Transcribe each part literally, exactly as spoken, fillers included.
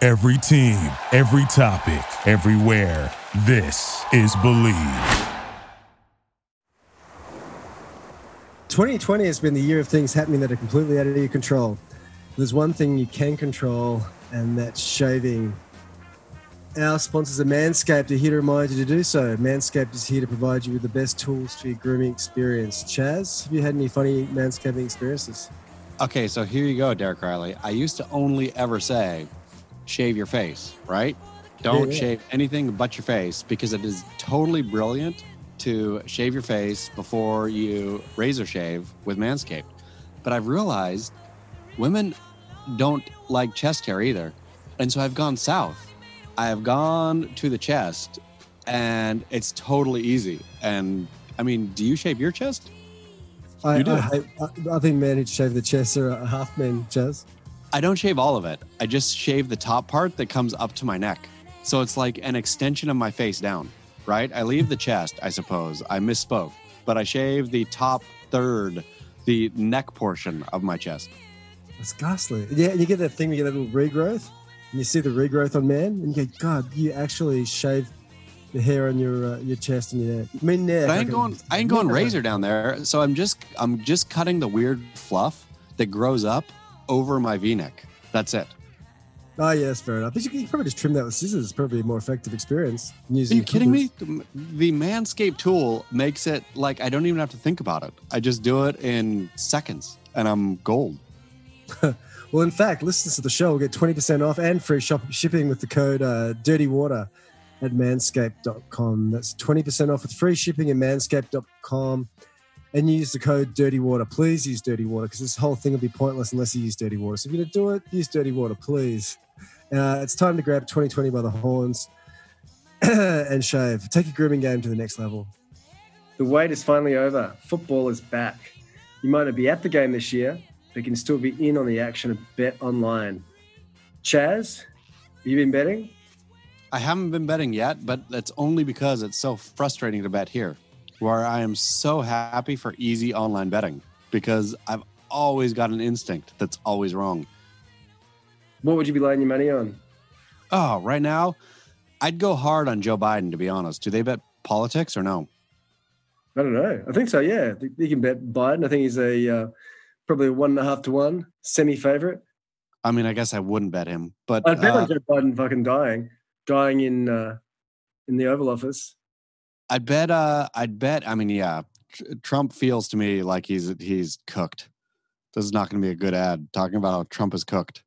Every team, every topic, everywhere. This is Believe. twenty twenty has been the year of things happening that are completely out of your control. There's one thing you can control, and that's shaving. Our sponsors are Manscaped are here to remind you to do so. Manscaped is here to provide you with the best tools for your grooming experience. Chaz, have you had any funny manscaping experiences? Okay, so here you go, Derek Riley. I used to only ever say, shave your face, right? Don't Yeah, yeah. shave anything but your face, because it is totally brilliant to shave your face before you razor shave with Manscaped. But I've realized women don't like chest hair either. And so I've gone south. I have gone to the chest, and it's totally easy. And I mean, do you shave your chest? I, You do. I, hate, I, I think men who shave the chest are a half men, Chaz. I don't shave all of it. I just shave the top part that comes up to my neck. So it's like an extension of my face down, right? I leave the chest, I suppose. I misspoke. But I shave the top third, the neck portion of my chest. It's ghastly. Yeah, and you get that thing, you get that little regrowth, and you see the regrowth on man, and you go, God, you actually shave the hair on your uh, your chest and your neck. I mean, neck. But I ain't can- going I ain't going razor down there. So I'm just I'm just cutting the weird fluff that grows up over my V-neck. That's it. Oh, yeah, that's fair enough. But you can probably just trim that with scissors. It's probably a more effective experience. than Are using you kidding me? clippers. The Manscaped tool makes it like I don't even have to think about it. I just do it in seconds and I'm gold. Well, in fact, listeners to the show will get twenty percent off and free shop shipping with the code uh, Dirty Water at manscaped dot com. That's twenty percent off with free shipping at manscaped dot com. And use the code Dirty Water. Please use Dirty Water, because this whole thing will be pointless unless you use Dirty Water. So if you're going to do it, use Dirty Water, please. Uh, it's time to grab twenty twenty by the horns and shave. Take your grooming game to the next level. The wait is finally over. Football is back. You might not be at the game this year, but you can still be in on the action of Bet Online. Chaz, have you been betting? I haven't been betting yet, but that's only because it's so frustrating to bet here, where I am so happy for easy online betting, because I've always got an instinct that's always wrong. What would you be laying your money on? Oh, right now, I'd go hard on Joe Biden, to be honest. Do they bet politics or no? I don't know. I think so, yeah. I think you can bet Biden. I think he's a uh, probably a one and a half to one semi-favorite. I mean, I guess I wouldn't bet him, but I'd bet uh, on Joe Biden fucking dying, dying in uh, in the Oval Office. I'd bet. Uh, I'd bet. I mean, yeah, tr- Trump feels to me like he's he's cooked. This is not going to be a good ad talking about how Trump is cooked.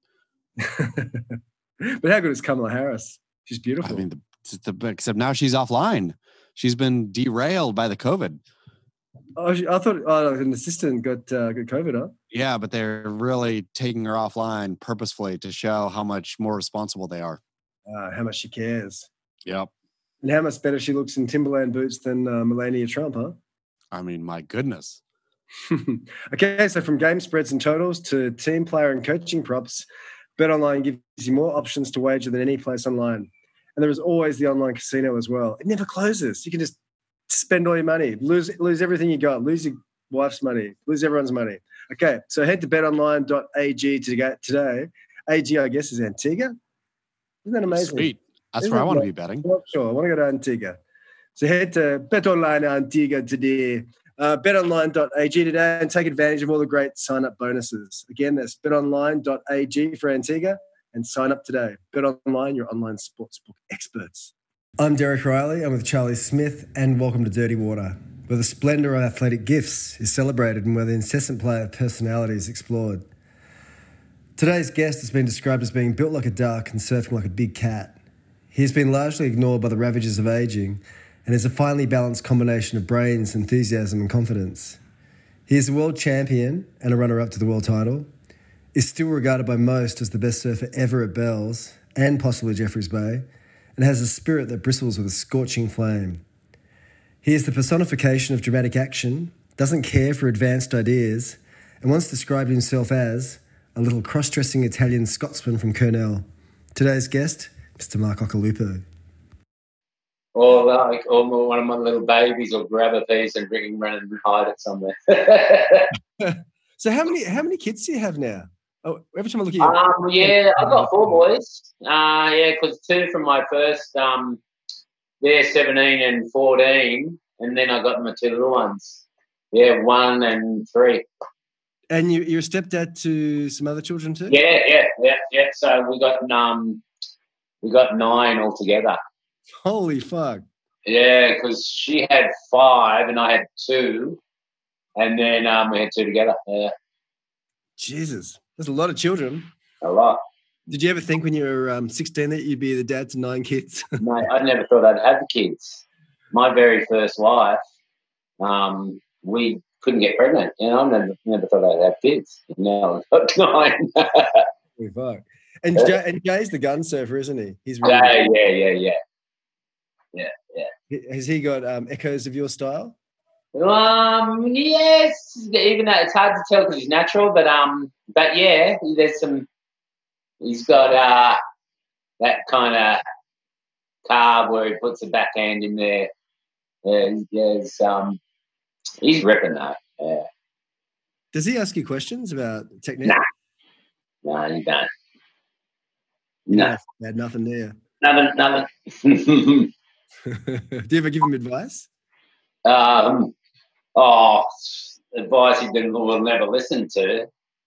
But how good is Kamala Harris? She's beautiful. I mean, the, the, except now she's offline. She's been derailed by the COVID. oh, she, I thought oh, an assistant got uh, got COVID, huh? Yeah, but they're really taking her offline purposefully to show how much more responsible they are. Uh, how much she cares. Yep. And how much better she looks in Timberland boots than uh, Melania Trump, huh? I mean, my goodness. Okay, so from game spreads and totals to team player and coaching props, BetOnline gives you more options to wager than any place online. And there is always the online casino as well. It never closes. You can just spend all your money, lose lose everything you got, lose your wife's money, lose everyone's money. Okay, so head to bet online dot a g to get today. A G, I guess, is Antigua. Isn't that amazing? Sweet. That's Isn't where I that want to like- be betting. I'm not sure. I want to go to Antigua. So head to BetOnline Antigua today. Uh, bet online dot a g today and take advantage of all the great sign-up bonuses. Again, that's bet online dot a g for Antigua and sign up today. BetOnline, your online sportsbook experts. I'm Derek Riley. I'm with Charlie Smith, and welcome to Dirty Water, where the splendour of athletic gifts is celebrated and where the incessant play of personality is explored. Today's guest has been described as being built like a duck and surfing like a big cat. He has been largely ignored by the ravages of ageing and is a finely balanced combination of brains, enthusiasm and confidence. He is a world champion and a runner-up to the world title, is still regarded by most as the best surfer ever at Bells and possibly Jeffreys Bay, and has a spirit that bristles with a scorching flame. He is the personification of dramatic action, doesn't care for advanced ideas, and once described himself as a little cross-dressing Italian Scotsman from Cornell. Today's guest, Mister Mark Occhilupo. Or like, or one of my little babies will grab a piece and bring him around and hide it somewhere. So how many how many kids do you have now? Oh, every time I look at you, Um, yeah, I've got four boys. Uh, yeah, because two from my first, um, they're seventeen and fourteen, and then I got my two little ones. Yeah, one and three. and you, you're a stepdad to some other children too. Yeah, yeah, yeah, yeah. So we got um, we got nine altogether. Holy fuck! Yeah, because she had five and I had two, and then um, we had two together. Yeah, Jesus, there's a lot of children. a lot. Did you ever think when you were um, sixteen that you'd be the dad to nine kids? Mate, I never thought I'd have kids. My very first wife, um, we couldn't get pregnant. You know, I never, never thought I'd have kids. Now I've got nine. Holy fuck! And Jay, and Jay's the gun surfer, isn't he? He's really yeah, yeah, yeah, yeah, yeah, yeah. Has he got um, echoes of your style? Um, yes, even though it's hard to tell because he's natural, but um, but yeah, there's some. He's got uh that kind of carve where he puts the backhand in there. Yeah, there's um, he's ripping that. Yeah. Does he ask you questions about technique? Nah, no, he don't. No, No, had nothing there. nothing, nothing. Do you ever give him advice? um, oh, advice he didn't will never listen to.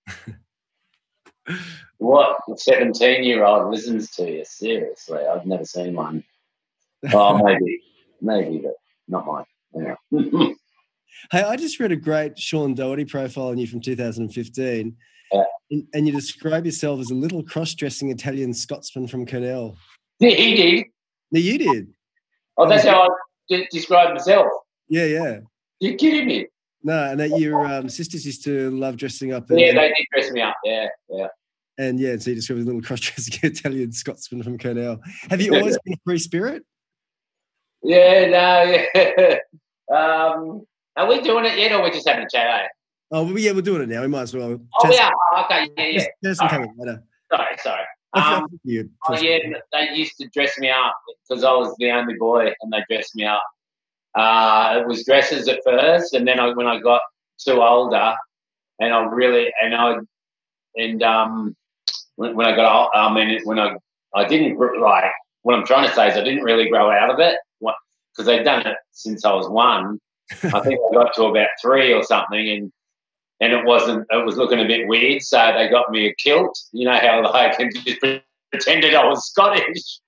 What seventeen-year-old listens to you? Seriously, I've never seen one. Oh, maybe, maybe, but not mine. Yeah. Hey, I just read a great Sean Doherty profile on you from two thousand fifteen, Yeah. and, and you describe yourself as a little cross-dressing Italian Scotsman from Cornell. Yeah, he did. No, you did. Oh, that's how I de- describe myself. Yeah, yeah. You're kidding me? No, and that your um, sisters used to love dressing up. And, Yeah, they did dress me up. Yeah, yeah. And yeah, so you describe a little cross-dressing Italian Scotsman from Cornell. Have you always been a free spirit? Yeah, no, yeah. um, are we doing it yet, or we're just having a chat? Eh? Oh, well, yeah, we're doing it now. We might as well. Oh, we are. Oh, okay, yeah, yeah. There's some Sorry. coming later. Sorry, sorry. I feel Um, like you- oh, yeah, they used to dress me up because I was the only boy, and they dressed me up. Uh, it was dresses at first, and then I, when I got too older, and I really, and I, and um, when, when I got, old, I mean, when I, I didn't like. What I'm trying to say is I didn't really grow out of it because they'd done it since I was one. I think I got to about three or something, and and it wasn't. It was looking a bit weird, so they got me a kilt. You know how like and just pretended I was Scottish.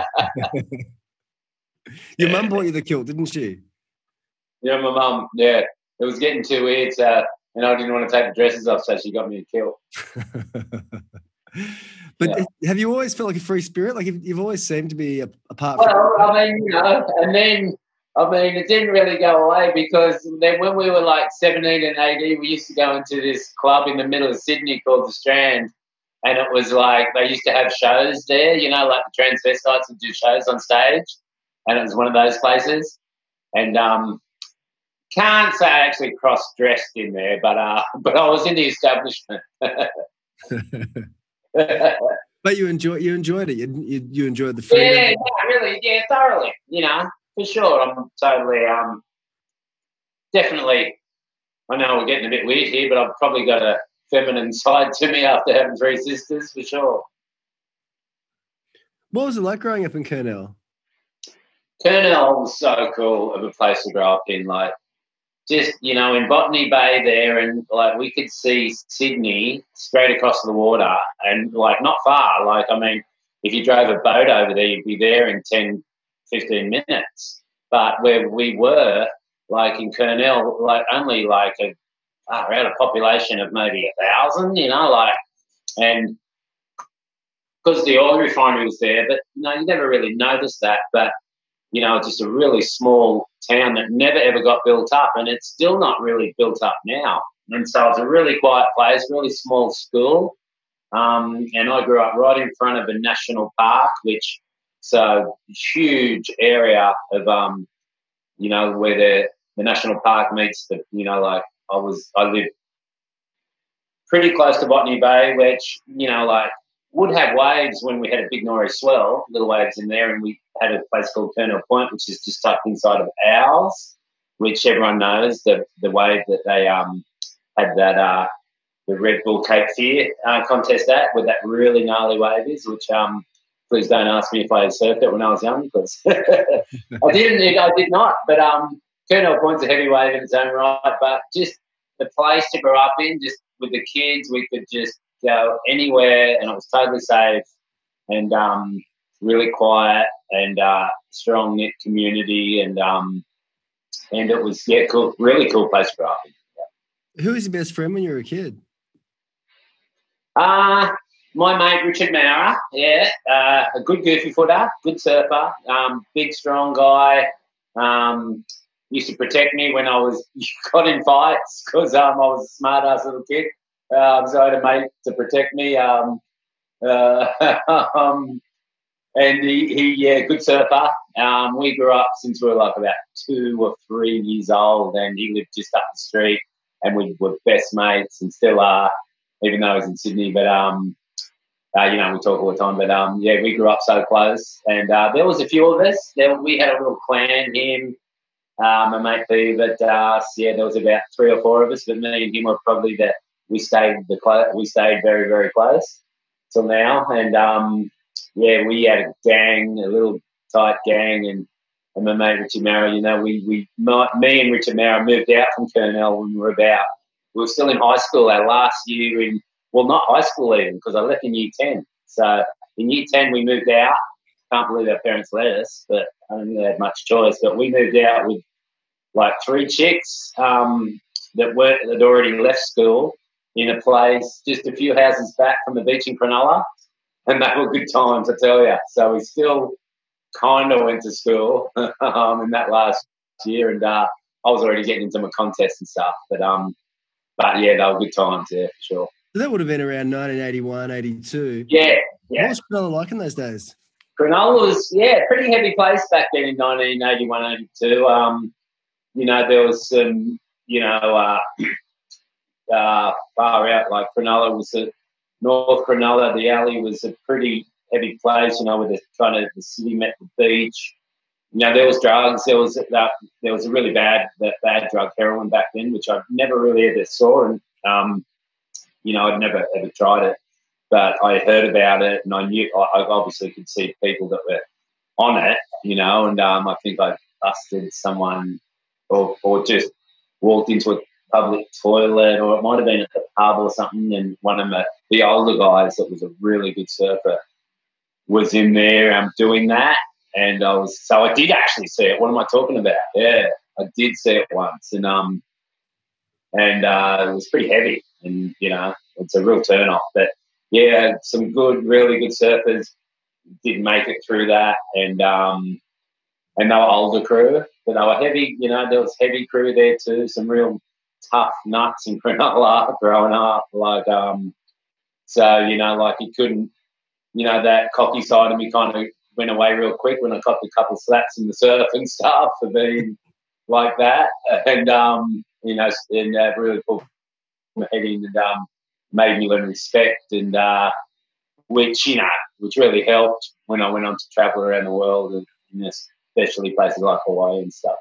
Your mum bought you the kilt, didn't she? Yeah, my mum. Yeah, it was getting too weird, so and I didn't want to take the dresses off, so she got me a kilt. But Yeah. have you always felt like a free spirit? Like you've, you've always seemed to be a, apart Well, from. I mean, you know, and then I mean, it didn't really go away because then when we were like seventeen and eighteen, we used to go into this club in the middle of Sydney called the Strand, and it was like they used to have shows there, you know, like the transvestites would do shows on stage, and it was one of those places. And um, can't say I actually cross-dressed in there, but uh, but I was in the establishment. But you enjoy you enjoyed it. You you, you enjoyed the freedom. Yeah, yeah, really, yeah, thoroughly. You know, for sure. I'm totally, um, definitely. I know we're getting a bit weird here, but I've probably got a feminine side to me after having three sisters, for sure. What was it like growing up in Cornell? Cornell was so cool of a place to grow up in. Like, just, you know, in Botany Bay there, and like we could see Sydney straight across the water and like not far. Like, I mean, if you drove a boat over there, you'd be there in ten, fifteen minutes. But where we were, like in Cornell, like only like a, uh, around a population of maybe a thousand, you know, like, and because the oil refinery was there, but you know, you never really noticed that. But you know, just a really small town that never ever got built up, and it's still not really built up now. And so it's a really quiet place, really small school. Um, and I grew up right in front of a national park, which so huge area of um, you know, where the the national park meets the, you know, like I was I lived pretty close to Botany Bay, which, you know, like would have waves when we had a big Norris swell, little waves in there, and we had a place called Cornell Point, which is just tucked inside of ours, which everyone knows, the the wave that they um had that uh the Red Bull Cape Fear uh, contest at with that really gnarly wave is, which um, please don't ask me if I surfed it when I was young, because I didn't. I did not. But um, Kurnell Point's a heavy wave in its own right. But just the place to grow up in, just with the kids, we could just go anywhere, and it was totally safe and um, really quiet and uh, strong knit community, and um, and it was yeah, cool, really cool place to grow up in. Yeah. Who was your best friend when you were a kid? Uh, my mate Richard Maurer, yeah, uh, a good goofy footer, good surfer, um, big strong guy. Um, used to protect me when I was got in fights because um, I was a smart ass little kid. Um, so I had a mate to protect me. Um, uh, um, and he, he, yeah, good surfer. Um, we grew up since we were like about two or three years old, and he lived just up the street, and we were best mates and still are, even though I was in Sydney. But, um, uh, you know, we talk all the time. But, um, yeah, we grew up so close. And uh, there was a few of us. There, we had a little clan, him, uh, my mate P, but, uh, yeah, there was about three or four of us. But me and him were probably the, we stayed the clo- we stayed very, very close till now. And, um, yeah, we had a gang, a little tight gang. And, and my mate Richard Maurer, you know, we, we, my, me and Richard Maurer moved out from Kurnell when we were about, we were still in high school our last year in, well, not high school even, because I left in year ten. So in year ten we moved out. Can't believe our parents let us, but I don't think they had much choice. But we moved out with like three chicks um, that weren't that already left school in a place just a few houses back from the beach in Cronulla, and they were good times, I tell you. So we still kind of went to school um, in that last year, and uh, I was already getting into my contests and stuff, but um. But, yeah, they were good times, yeah, for sure. So that would have been around nineteen eighty-one, eighty-two. Yeah, yeah. What was Cronulla like in those days? Cronulla was, yeah, a pretty heavy place back then in nineteen eighty-one, eighty-two. Um, you know, there was some, you know, uh, uh, far out, like Cronulla was a, North Cronulla, the alley was a pretty heavy place, you know, where the kind of the city met the beach. You know, there was drugs. There was that. There was a really bad, that bad drug, heroin back then, which I never really ever saw, and um, you know, I'd never ever tried it, but I heard about it, and I knew. I obviously could see people that were on it, you know, and um, I think I busted someone, or or just walked into a public toilet, or it might have been at the pub or something, and one of the, the older guys that was a really good surfer was in there um, doing that. And I was, so I did actually see it. What am I talking about? Yeah, I did see it once, and um, and uh, it was pretty heavy, and you know, it's a real turn off. But yeah, some good, really good surfers did make it through that, and um, and they were older crew, but they were heavy. You know, there was heavy crew there too. Some real tough nuts in Cronulla growing up, like um, so you know, like you couldn't, you know, that cocky side of me kind of went away real quick when I got a couple of slaps in the surf and stuff for being like that, and um, you know, and uh, really pulled my head in and um, made me learn respect, and uh, which you know, which really helped when I went on to travel around the world, and you know, especially places like Hawaii and stuff.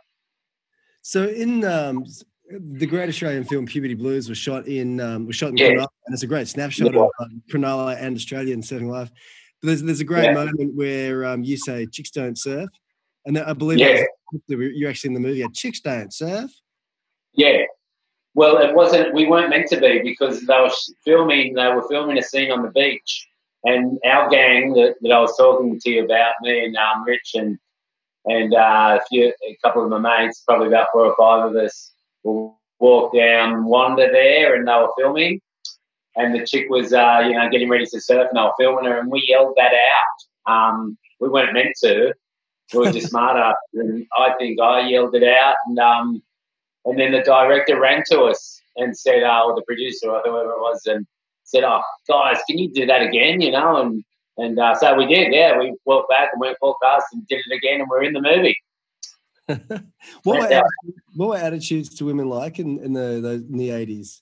So in um, the Great Australian film Puberty Blues was shot in um, was shot in Yeah. Cronulla, and it's a great snapshot Yeah. of um, Cronulla and Australia and surfing life. But there's there's a great Yeah. moment where um, you say chicks don't surf, and I believe Yeah. that was, you're actually in the movie. Chicks don't surf. Yeah. Well, it wasn't. We weren't meant to be, because they were filming. They were filming a scene on the beach, and our gang that, that I was talking to you about, me and um, Rich and and uh, a few, a couple of my mates, probably about four or five of us, will walk down, wander there, and they were filming. And the chick was, uh, you know, getting ready to surf, and they were filming her, and we yelled that out. Um, we weren't meant to. We were just smarter, and I think I yelled it out, and um, and then the director ran to us and said, uh, or the producer or whoever it was, and said, "Oh, guys, can you do that again?" You know, and and uh, so we did. Yeah, we walked back and went full cast and did it again, and we're in the movie. what, were Yeah. attitudes, what were attitudes to women like in, in the, the in the eighties?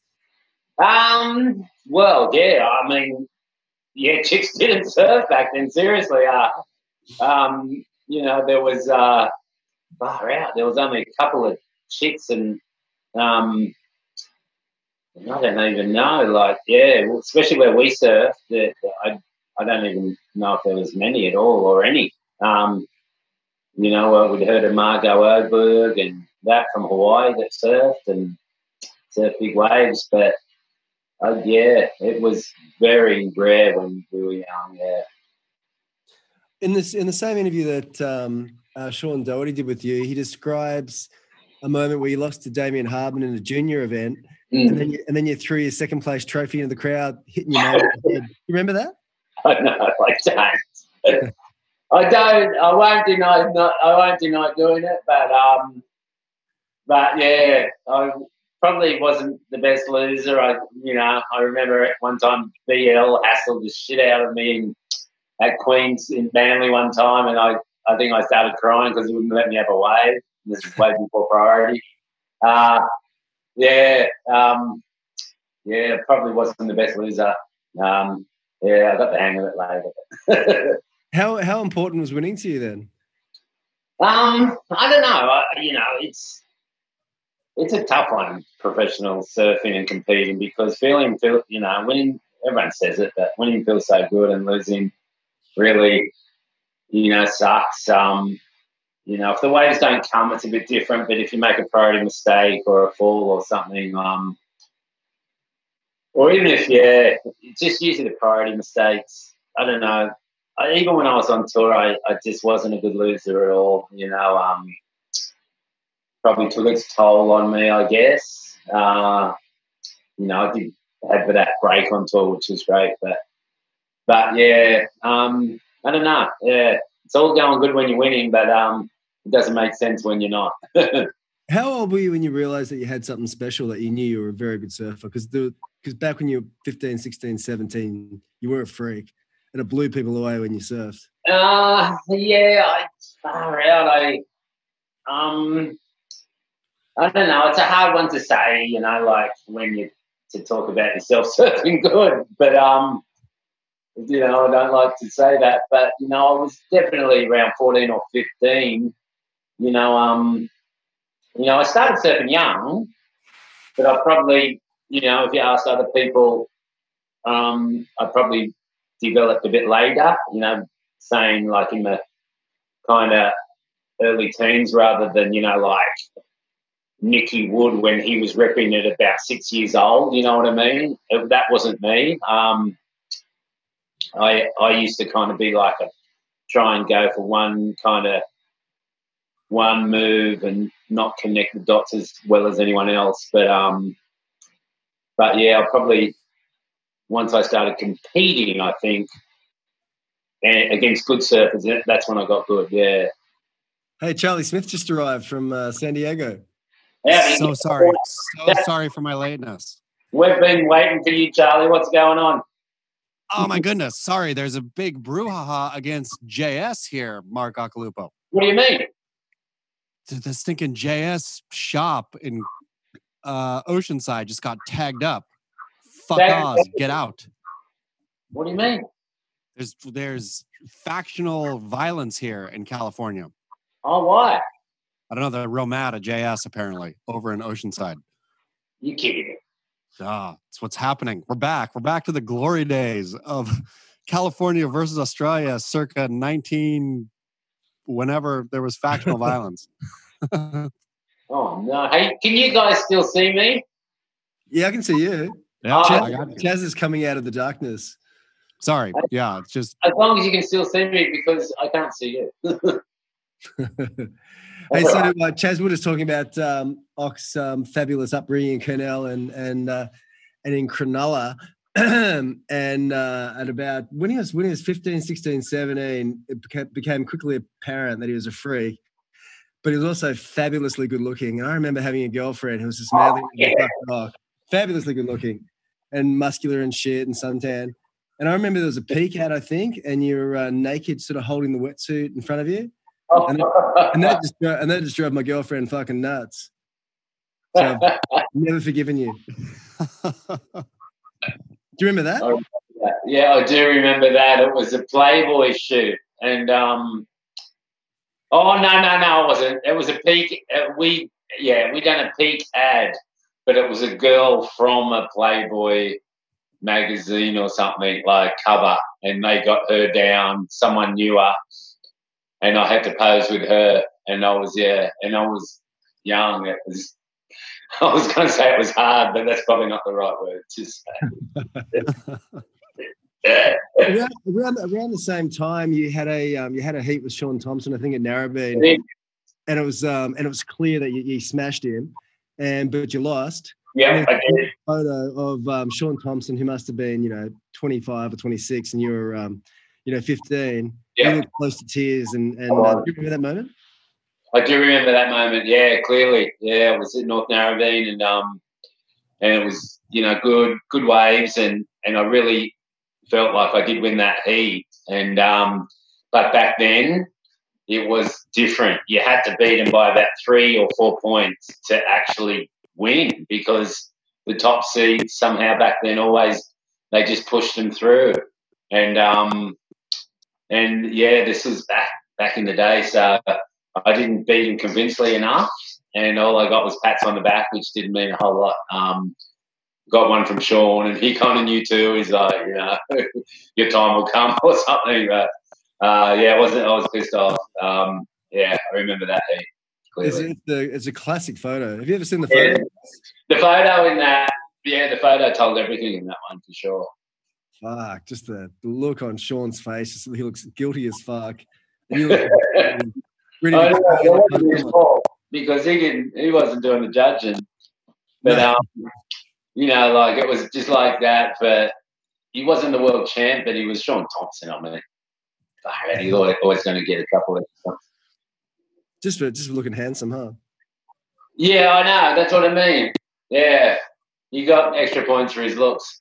Um, well, yeah, I mean, yeah, chicks didn't surf back then, seriously. Uh, um, you know, there was, uh, far out, there was only a couple of chicks, and, um, I don't even know. Like, yeah, well, especially where we surf, that I I don't even know if there was many at all or any. Um, you know, uh, we'd heard of Margot Oberg and that from Hawaii that surfed and surfed big waves, but uh, yeah, it was very rare when we were young. Yeah. In this, in the same interview that um, uh, Sean Doherty did with you, he describes a moment where you lost to Damien Hardman in a junior event, mm. and then you, and then you threw your second place trophy into the crowd, hitting your mate. You remember that? I know, I don't. I don't. I won't deny. Not. I won't deny doing it, but um, but yeah, I probably wasn't the best loser. I, you know, I remember at one time B L hassled the shit out of me in, at Queens in Manly one time, and I, I think I started crying because he wouldn't let me have a wave. This is way before priority. Uh, yeah, um, yeah, probably wasn't the best loser. Um, yeah, I got the hang of it later. How how important was winning to you then? Um, I don't know. I, you know, it's it's a tough one, professional surfing and competing, because feeling, feel, you know, winning. Everyone says it, but winning feels so good, and losing really, you know, sucks. Um, you know, if the waves don't come, it's a bit different. But if you make a priority mistake or a fall or something, um, or even if yeah, it's just usually the priority mistakes. I don't know. I, even when I was on tour, I, I just wasn't a good loser at all. You know, um, probably took its toll on me, I guess. Uh, you know, I did have that break on tour, which was great. But, but yeah, um, I don't know. Yeah, it's all going good when you're winning, but um, it doesn't make sense when you're not. How old were you when you realised that you had something special, that you knew you were a very good surfer? Because because back when you were fifteen, sixteen, seventeen, you were a freak. And it blew people away when you surfed. Uh, yeah, I, far out. I, um, I don't know. It's a hard one to say, you know, like when you to talk about yourself surfing good. But, um, you know, I don't like to say that. But, you know, I was definitely around fourteen or fifteen. You know, um, you know, I started surfing young, but I probably, you know, if you ask other people, um, I probably developed a bit later, you know, saying like in the kind of early teens rather than, you know, like Nicky Wood when he was repping at about six years old, you know what I mean? It, that wasn't me. Um, I I used to kind of be like a try and go for one kind of one move and not connect the dots as well as anyone else. But, um, but yeah, I probably, once I started competing, I think, and against good surfers, that's when I got good, yeah. Hey, Charlie Smith just arrived from uh, San Diego. Yeah, so sorry. So sorry for my lateness. We've been waiting for you, Charlie. What's going on? Oh, my goodness. Sorry. There's a big brouhaha against J S here, Mark Occhilupo. What do you mean? The, the stinking J S shop in uh, Oceanside just got tagged up. Fuck off. Get out. What do you mean? There's there's factional violence here in California. Oh, why? I don't know. They're real mad at J S apparently over in Oceanside. You kidding? Ah, that's what's happening. We're back. We're back to the glory days of California versus Australia, circa nineteen, whenever there was factional violence. Oh no! Hey, can you guys still see me? Yeah, I can see you. Yeah, oh, Chaz, Chaz is coming out of the darkness. Sorry. Yeah, it's just as long as you can still see me, because I can't see you. Hey, so uh, Chaz Wood is talking about um, Ock's um, fabulous upbringing in Kurnell and and uh, and in Cronulla, and uh, at about when he was when he was fifteen, sixteen, seventeen, it became, became quickly apparent that he was a freak, but he was also fabulously good looking. And I remember having a girlfriend who was just madly oh, yeah. Ock, fabulously good looking and muscular and shit and suntan. And I remember there was a peak out, I think, and you were uh, naked, sort of holding the wetsuit in front of you. And that, and that just and that just drove my girlfriend fucking nuts. So I've never forgiven you. Do you remember that? I remember that? Yeah, I do remember that. It was a Playboy shoot, and um, oh no, no, no, it wasn't. It was a peak. Uh, we yeah, we done a peak ad but it was a girl from a Playboy magazine or something, like cover, and they got her down. Someone knew her, and I had to pose with her. And I was yeah, and I was young. It was. I was going to say it was hard, but that's probably not the right word to say. Yeah. around, around, around the same time, you had a um, you had a heat with Sean Thompson, I think, at Narrabeen, Yeah. and it was um, and it was clear that you, you smashed him, and but you lost. Yeah, I did. A photo of um, Sean Thompson, who must have been, you know, twenty-five or twenty-six, and you were, um, you know, fifteen. Yeah. You looked close to tears, and and Oh. uh, do you remember that moment? I do remember that moment. Yeah, clearly. Yeah, I was at North Narrabeen, and um, and it was, you know, good, good waves, and and I really felt like I did win that heat. And um, but back then it was different. You had to beat them by about three or four points to actually win, because the top seeds somehow back then always they just pushed them through. And um, and yeah, this was back back in the day, so I didn't beat him convincingly enough, and all I got was pats on the back, which didn't mean a whole lot. Um, got one from Sean, and he kind of knew too. He's like, you know, your time will come or something. But uh, yeah, I wasn't. I was pissed off. Um, yeah, I remember that heat It's, clearly. it's, the, it's a classic photo. Have you ever seen the Yeah. photo? The photo in that, yeah, the photo told everything in that one for sure. Fuck, just the look on Sean's face. He looks guilty as fuck. And you look ready I to know, it go. wasn't his fault because he didn't. He wasn't doing the judging, but No. um, you know, like it was just like that. But he wasn't the world champ, but he was Sean Thompson. I mean, and he's always, always going to get a couple of. Just for just for looking handsome, huh? Yeah, I know. That's what I mean. Yeah, he got extra points for his looks.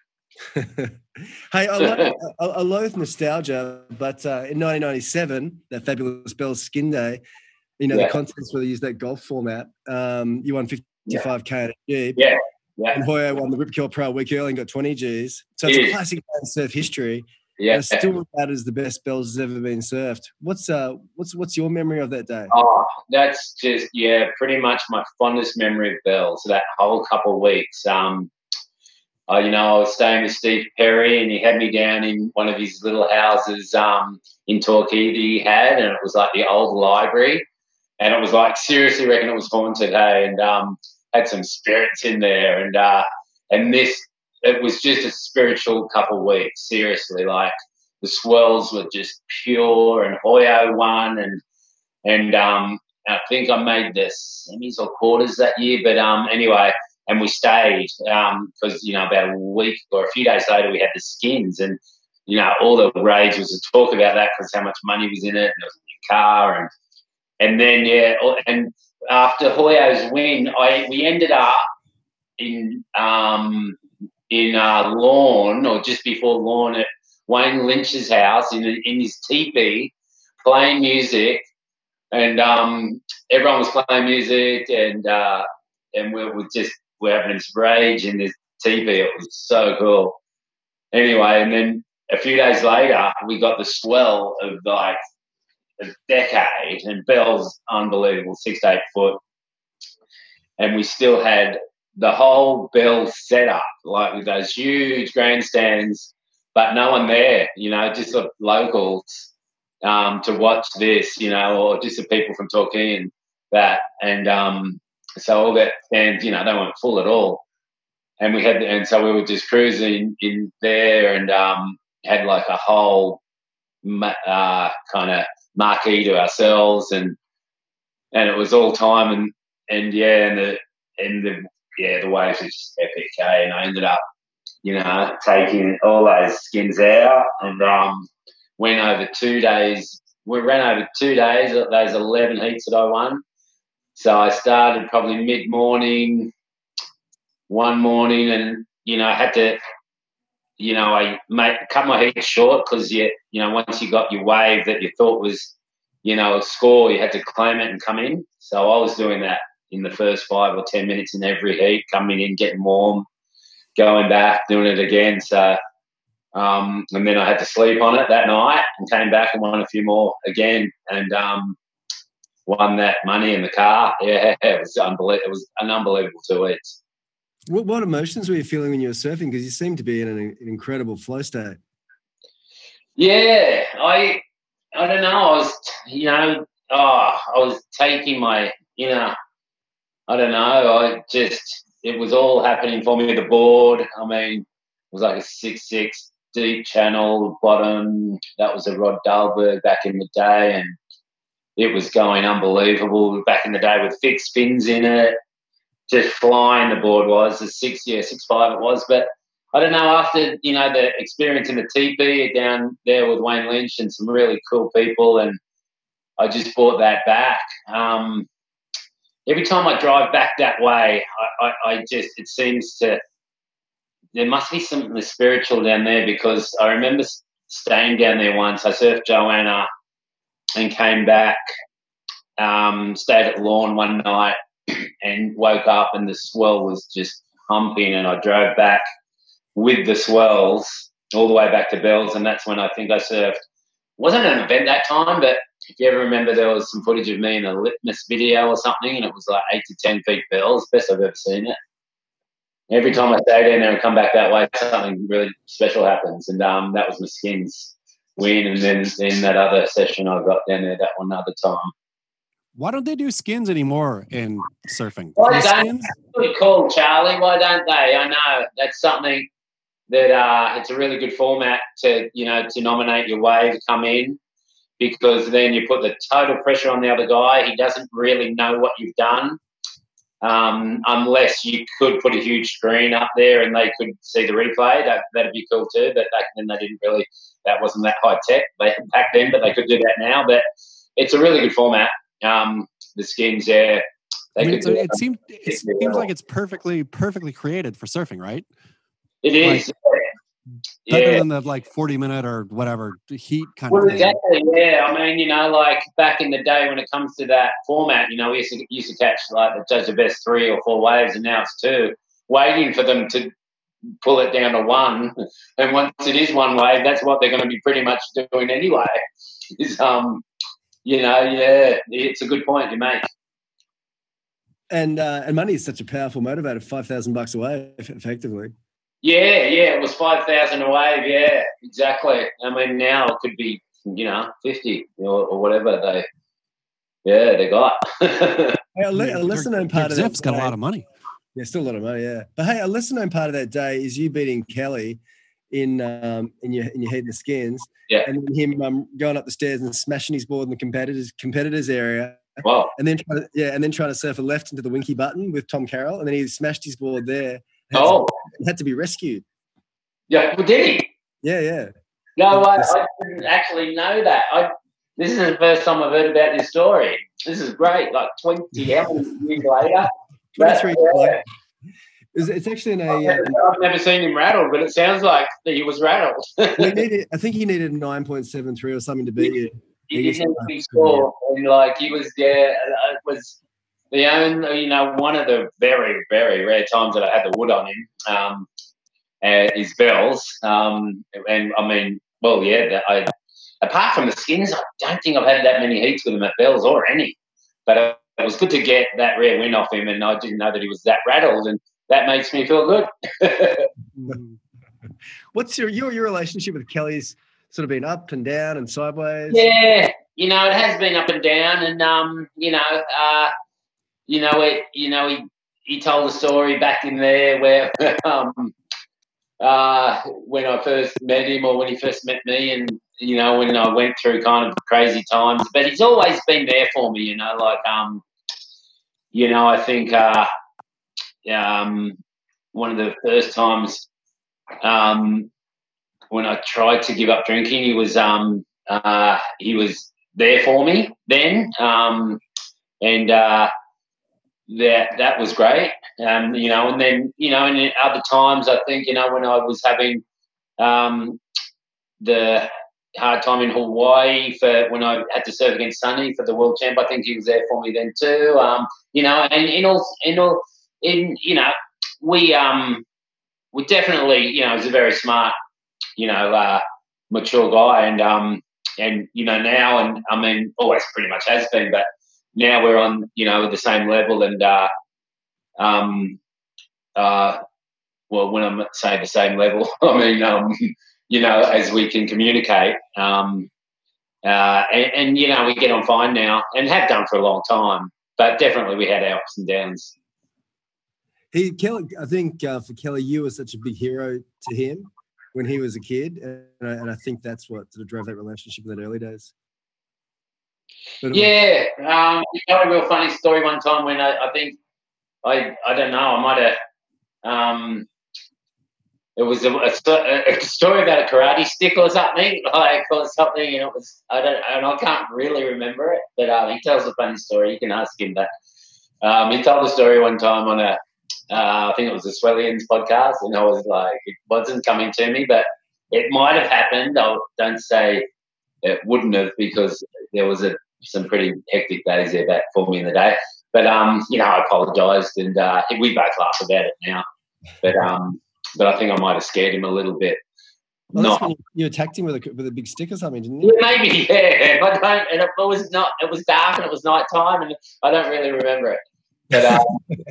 Hey, I, lo- I, I loathe nostalgia, but uh, in nineteen ninety-seven, that fabulous Bell's Skin Day, you know, Yeah. the contest where they used that golf format, um, you won fifty-five K at a Jeep. Yeah, yeah, And Hoyo won the Rip Curl Pro a week early and got twenty Gs. So it's Yeah. a classic man surf history. yeah. And it's still regarded as the best bells has ever been surfed. What's uh, what's what's your memory of that day? Oh, that's just yeah, pretty much my fondest memory of Bells. That whole couple of weeks. Um, uh, you know, I was staying with Steve Perry, and he had me down in one of his little houses um, in Torquay that he had, and it was like the old library, and it was like seriously reckon it was haunted, hey, and um, had some spirits in there, and uh, and this it was just a spiritual couple of weeks. Seriously, like the swells were just pure, and Hoyo won, and and um, I think I made the semis or quarters that year, but um, anyway. And we stayed because, um, you know, about a week or a few days later we had the skins, and, you know, all the rage was to talk about that because how much money was in it, and there was a new car. And and then, yeah, and after Hoyo's win, I we ended up in um, in uh, Lawn, or just before Lawn, at Wayne Lynch's house in, in his teepee playing music, and um, everyone was playing music, and uh, and we were just we're having this rage in this T V. It was so cool. Anyway, and then a few days later, we got the swell of like a decade, and Bell's unbelievable, six to eight foot, and we still had the whole Bell setup, like with those huge grandstands, but no one there. You know, just the locals um, to watch this. You know, or just the people from Torquay and that, and um. So all that stands, you know, they weren't full at all, and we had, and so we were just cruising in there, and um, had like a whole uh, kind of marquee to ourselves, and and it was all time, and and yeah, and the and the yeah the waves were just epic, eh? And I ended up, you know, taking all those skins out, and um, went over two days. We ran over two days those eleven heats that I won. So I started probably mid-morning, one morning, and, you know, I had to, you know, I made, cut my heat short because, you, you know, once you got your wave that you thought was, you know, a score, you had to claim it and come in. So I was doing that in the first five or ten minutes in every heat, coming in, getting warm, going back, doing it again. So, um, and then I had to sleep on it that night and came back and won a few more again. And, um, won that money in the car. Yeah, it was unbelievable. It was an unbelievable two weeks. What, what emotions were you feeling when you were surfing? Because you seemed to be in an, an incredible flow state. Yeah, I I don't know. I was, you know, oh, I was taking my, you know, I don't know. I just, it was all happening for me. The board, I mean, it was like a six six deep channel bottom. That was a Rod Dahlberg back in the day, and it was going unbelievable back in the day with fixed fins in it. Just flying the board was a six, yeah, six five it was. But I don't know. After you know the experience in the teepee down there with Wayne Lynch and some really cool people, and I just brought that back. Um, every time I drive back that way, I, I, I just it seems to there must be something spiritual down there, because I remember staying down there once. I surfed Joanna and came back. Um, stayed at Lawn one night and woke up and the swell was just humping, and I drove back with the swells all the way back to Bells, and that's when I think I surfed. It wasn't an event that time, but if you ever remember, there was some footage of me in a Litmus video or something, and it was like eight to ten feet Bells, best I've ever seen it. Every time I stay down there and come back that way, something really special happens, and um, that was my Skins win, and then in that other session I got down there that one other time. Why don't they do skins anymore in surfing? Why don't skins? Pretty cool, Charlie. Why don't they? I know that's something that uh, it's a really good format to you know to nominate your wave to come in, because then you put the total pressure on the other guy. He doesn't really know what you've done, um, unless you could put a huge screen up there and they could see the replay. That that'd be cool too. But back then they didn't really. That wasn't that high tech back then, but they could do that now. But it's a really good format. Um, the Skins, yeah. I mean, it, it seems it seems like it's perfectly perfectly created for surfing, right? It is. Like, yeah. Better than the like forty minute or whatever heat kind well, of thing. Exactly, yeah. I mean, you know, like back in the day when it comes to that format, you know, we used to, used to catch like the judge the best three or four waves, and now it's two, waiting for them to pull it down to one. And once it is one wave, that's what they're going to be pretty much doing anyway. Is um. You know, yeah, it's a good point you make. And uh, and money is such a powerful motivator. Five thousand bucks a wave, effectively. Yeah, yeah, it was five thousand a wave. Yeah, exactly. I mean, now it could be, you know, fifty or, or whatever they. Yeah, they got. Hey, a, le- a lesser known part of that. Zip's got a lot of money. Yeah, still a lot of money. Yeah, but hey, a lesser known part of that day is you beating Kelly in um in your in your head in the Skins. Yeah. And then him um, going up the stairs and smashing his board in the competitors competitors area. Wow. And then trying to, yeah, and then trying to surf a left into the Winky Button with Tom Carroll, and then he smashed his board there. Had oh. To, had to be rescued. Yeah, well, did he? Yeah, yeah. No, I, I didn't actually know that. I this is the first time I've heard about this story. This is great. Like twenty years later. Twenty-three years later. It's, it's actually in a. I've never, um, I've never seen him rattled, but it sounds like that he was rattled. he needed, I think he needed a nine point seven three or something to beat you. He, he didn't need to score, and like he was there. It was the only, you know, one of the very, very rare times that I had the wood on him. Um, uh, is Bells, um, and I mean, well, yeah. I apart from the Skins, I don't think I've had that many heats with him at Bells or any. But it, it was good to get that rare win off him, and I didn't know that he was that rattled and. That makes me feel good. What's your, your your relationship with Kelly's sort of been up and down and sideways? Yeah, you know, it has been up and down, and um, you know, uh, you know, it, you know, he he told a story back in there where um, uh, when I first met him, or when he first met me, and you know, when I went through kind of crazy times, but he's always been there for me. You know, like um, you know, I think. Uh, Um, one of the first times um, when I tried to give up drinking, he was um, uh, he was there for me then, um, and uh, that that was great. Um, you know, and then you know, and in other times, I think you know when I was having um, the hard time in Hawaii for when I had to serve against Sonny for the world champ, I think he was there for me then too. Um, you know, and in all in all. In you know, we um, we definitely you know he's a very smart, you know, uh, mature guy, and um, and you know now, and I mean always pretty much has been, but now we're on you know the same level, and uh, um, uh, well, when I'm at, say, the same level, I mean, um, you know, as we can communicate. Um, uh, and, and, you know, we get on fine now and have done for a long time. But definitely we had our ups and downs. He, Kelly, I think uh, for Kelly, you were such a big hero to him when he was a kid. And I, and I think that's what sort of drove that relationship in the early days. But yeah. Um, you know, a real funny story one time when I, I think, I I don't know, I might have, um, it was a, a, a story about a karate stick or something, like, or something, and it was, I don't, and I can't really remember it, but um, he tells a funny story. You can ask him that. Um, he told the story one time on a, uh, I think it was a Swellians podcast, and I was like, it wasn't coming to me, but it might have happened. I don't say it wouldn't have, because there was a some pretty hectic days there back for me in the day. But um, you know, I apologised, and uh, we both laugh about it now. But um, but I think I might have scared him a little bit. Well, that's when you, you attacked him with a with a big stick or something, didn't you? Yeah, maybe, yeah. I don't, and it was not. It was dark and it was night time, and I don't really remember it. But um,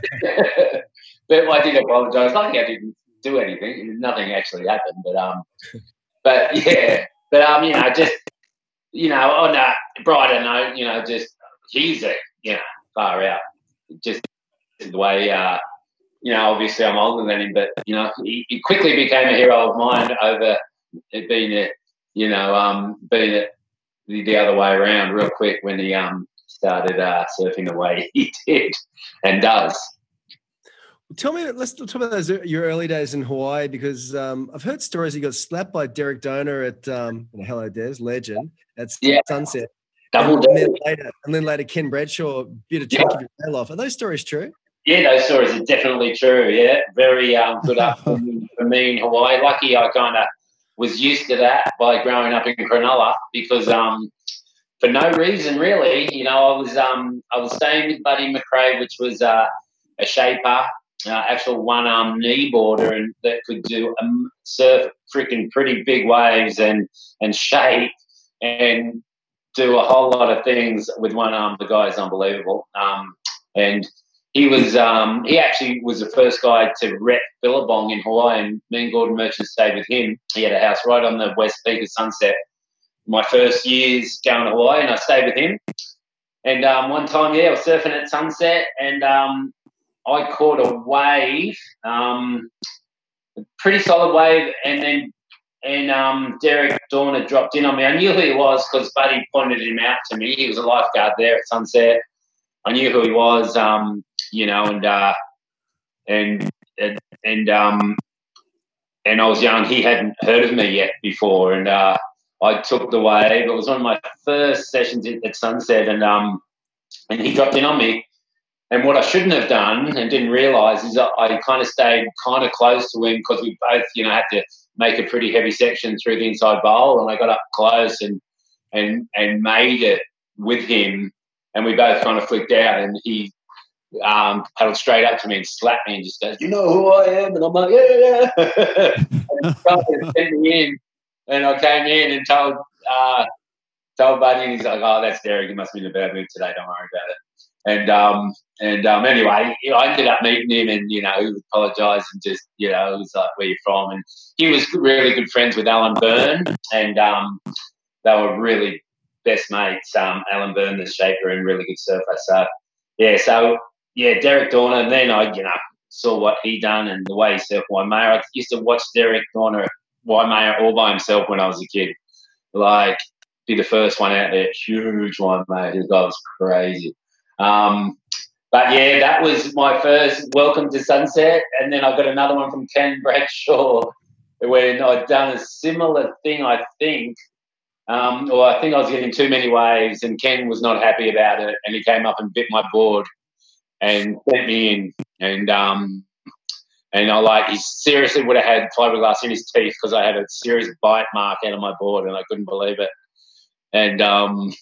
but I did apologise. Luckily, I didn't do anything. Nothing actually happened. But um, but yeah, but um, you know, just you know, on a brighter note, you know, just he's a you know far out. Just the way. Uh, You know, obviously I'm older than him, but, you know, he, he quickly became a hero of mine over it being, a, you know, um, being a, the, the other way around real quick when he um, started uh, surfing the way he did and does. Tell me, let's talk about those your early days in Hawaii, because um, I've heard stories you got slapped by Derek Doner at um, Hello Des, legend, at yeah. Sunset. Double and, and, then later, and then later Ken Bradshaw bit a chunk yeah. of your tail off. Are those stories true? Yeah, those stories are definitely true, yeah. Very um, good up for me, for me in Hawaii. Lucky I kind of was used to that by growing up in Cronulla, because um, for no reason really, you know, I was um, I was staying with Buddy McRae, which was uh, a shaper, uh, actual one-arm knee boarder, and that could do um, surf freaking pretty big waves and, and shape and do a whole lot of things with one arm. The guy is unbelievable. Um, and He was um, he actually was the first guy to rep Billabong in Hawaii, and me and Gordon Merchant stayed with him. He had a house right on the west peak of Sunset. My first years going to Hawaii, and I stayed with him. And um, one time, yeah, I was surfing at Sunset, and um, I caught a wave, um, a pretty solid wave, and then and um, Derek Dorner dropped in on me. I knew who he was because Buddy pointed him out to me. He was a lifeguard there at Sunset. I knew who he was. Um, You know, and uh, and and and um, and I was young. He hadn't heard of me yet before, and uh, I took the wave. It was one of my first sessions at Sunset, and um, and he dropped in on me. And what I shouldn't have done and didn't realise is that I kind of stayed kind of close to him, because we both, you know, had to make a pretty heavy section through the inside bowl, and I got up close and and and made it with him, and we both kind of flicked out, and he. Um, paddled straight up to me and slapped me and just goes, "You know who I am?" And I'm like, "Yeah, yeah, yeah." And he sent me in, and I came in and told uh, told Buddy, and he's like, "Oh, that's Derek. He must be in a bad mood today. Don't worry about it." And um, and um, anyway, you know, I ended up meeting him, and you know, he apologised and just, you know, it was like, "Where you from?" And he was really good friends with Alan Byrne, and um, they were really best mates. Um, Alan Byrne, the shaper and really good surfer. So yeah, so. Yeah, Derek Dorner, and then I, you know, saw what he done and the way he surfed Waimea. I used to watch Derek Dorner at Waimea all by himself when I was a kid. Like, be the first one out there, huge Waimea. His guy was crazy. Um, but, yeah, that was my first welcome to Sunset, and then I got another one from Ken Bradshaw when I'd done a similar thing, I think. Um, or I think I was getting too many waves, and Ken was not happy about it, and he came up and bit my board and sent me in, and um, and I like he seriously would have had fiberglass in his teeth, because I had a serious bite mark out of my board, and I couldn't believe it. And um,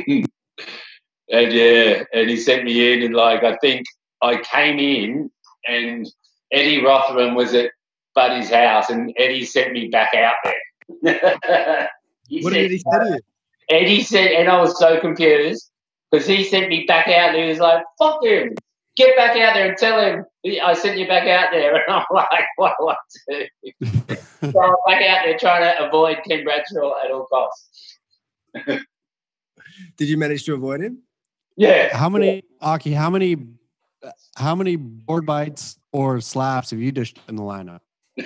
and yeah, and he sent me in, and like I think I came in, and Eddie Rothman was at Buddy's house, and Eddie sent me back out there. What said, did he say to you? Eddie said, and I was so confused, because he sent me back out, and he was like, "Fuck him." get back out there and tell him I sent you back out there. And I'm like, what do I do? So I'm back out there trying to avoid Ken Bradshaw at all costs. Did you manage to avoid him? Yeah. How many, Aki, how many how many board bites or slaps have you dished in the lineup?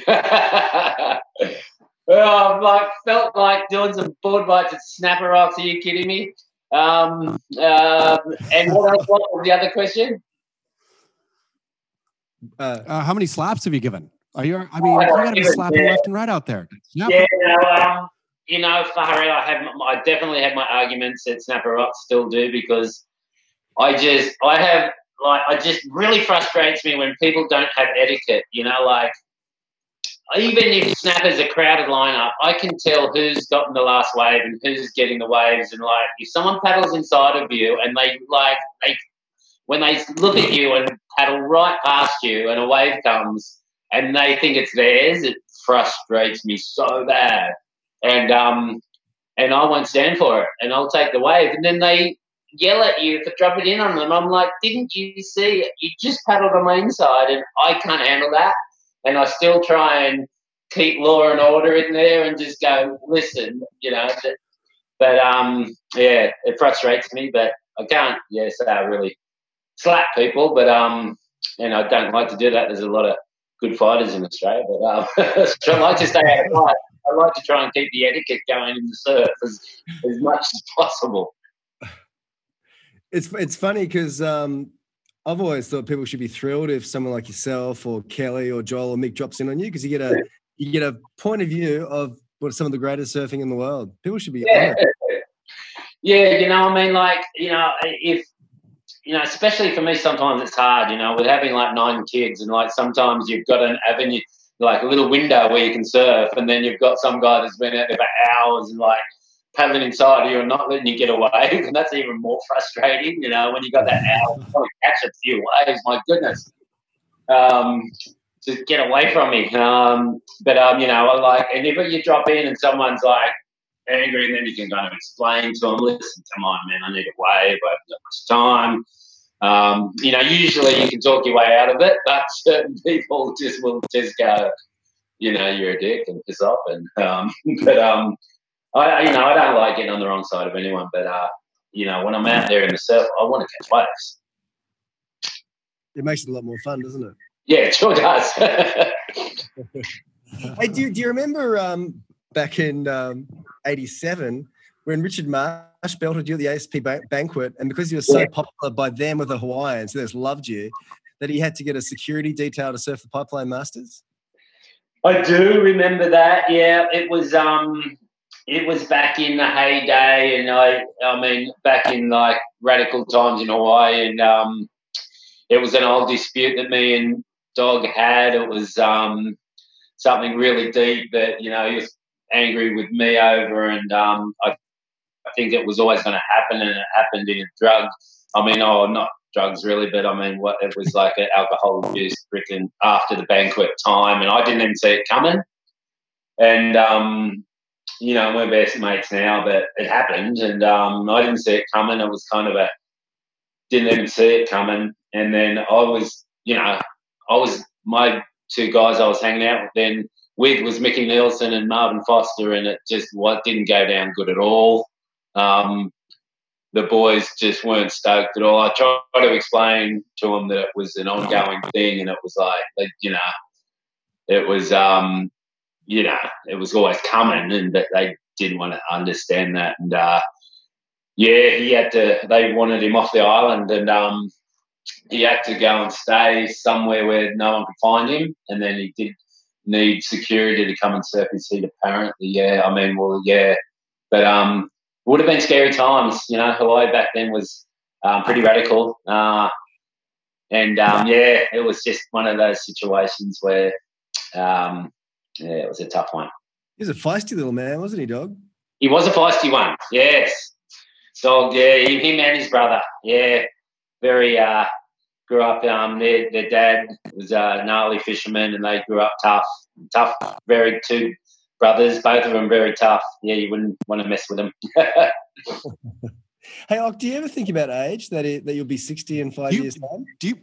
Well, I've like felt like doing some board bites at Snapper Rocks. Are you kidding me? Um, uh, and what else what was the other question? Uh, uh, how many slaps have you given? Are you? I mean, oh, you got to be slapping yeah. left and right out there. Snapper. Yeah, no, um, you know, Fahari, I have, I definitely have my arguments that Snapper Rocks still do because I just, I have, like, it just really frustrates me when people don't have etiquette. You know, like. Even if Snapper's a crowded lineup, I can tell who's gotten the last wave and who's getting the waves. And like, if someone paddles inside of you and they like, they when they look at you and paddle right past you and a wave comes and they think it's theirs, it frustrates me so bad. And um, and I won't stand for it, and I'll take the wave. And then they yell at you for dropping in on them. I'm like, didn't you see it? You just paddled on my inside, and I can't handle that. And I still try and keep law and order in there and just go, listen, you know. But, um, yeah, it frustrates me, but I can't, yes, I really slap people. But, um, and I don't like to do that. There's a lot of good fighters in Australia. But um, so I like to stay out of fight. I like to try and keep the etiquette going in the surf as, as much as possible. It's, it's funny because um, – I've always thought people should be thrilled if someone like yourself or Kelly or Joel or Mick drops in on you because you get a you get a point of view of what some of the greatest surfing in the world. People should be yeah. honored. Yeah, you know, I mean, like, you know, if you know, especially for me, sometimes it's hard, you know, with having like nine kids and like sometimes you've got an avenue, like a little window where you can surf, and then you've got some guy that's been out there for hours and like paddling inside of you and not letting you get away, and that's even more frustrating, you know, when you got that hour to catch a few waves, my goodness. Um, just get away from me. Um, but, um, you know, I like, and if you drop in and someone's like angry, and then you can kind of explain to them, listen, come on, man, I need a wave, I haven't got much time. Um, you know, usually you can talk your way out of it, but certain people just will just go, you know, you're a dick and piss off. And, um, but, um, I, you know, I don't like getting on the wrong side of anyone, but, uh, you know, when I'm out there in the surf, I want to catch waves. It makes it a lot more fun, doesn't it? Yeah, it sure does. Hey, do, do you remember um, back in um, eighty-seven when Richard Marsh belted you at the A S P ba- banquet, and because you were so yeah. popular by them with the Hawaiians, they just loved you, that he had to get a security detail to surf the Pipeline Masters? I do remember that, yeah. It was... um. It was back in the heyday, and I, I mean, back in like radical times in Hawaii, and um, it was an old dispute that me and Dog had. It was um, something really deep that, you know, he was angry with me over, and um, I, I think it was always going to happen, and it happened in drugs. I mean, oh, not drugs really, but I mean, what it was like an alcohol abuse written after the banquet time, and I didn't even see it coming, and um. You know, we're best mates now, but it happened, and um, I didn't see it coming. It was kind of a didn't even see it coming, and then I was, you know, I was my two guys I was hanging out with then with was Mickey Nielsen and Marvin Foster, and it just what didn't go down good at all. Um, the boys just weren't stoked at all. I tried to explain to them that it was an ongoing thing, and it was like, like you know, it was. Um, You know, it was always coming, and that they didn't want to understand that. And uh, yeah, he had to. They wanted him off the island, and um, he had to go and stay somewhere where no one could find him. And then he did need security to come and surf his heat. Apparently, yeah. I mean, well, yeah, but um, it would have been scary times. You know, Hawaii back then was um, pretty radical, uh, and um, yeah, it was just one of those situations where. Um, Yeah, it was a tough one. He was a feisty little man, wasn't he, Dog? He was a feisty one, yes. Dog, yeah, him and his brother, yeah. Very, uh, grew up, um, their, their dad was a gnarly fisherman, and they grew up tough, tough, very two brothers, both of them very tough. Yeah, you wouldn't want to mess with them. Hey, Ock, do you ever think about age, that it, that you'll be sixty in five do you, years' time? Do you,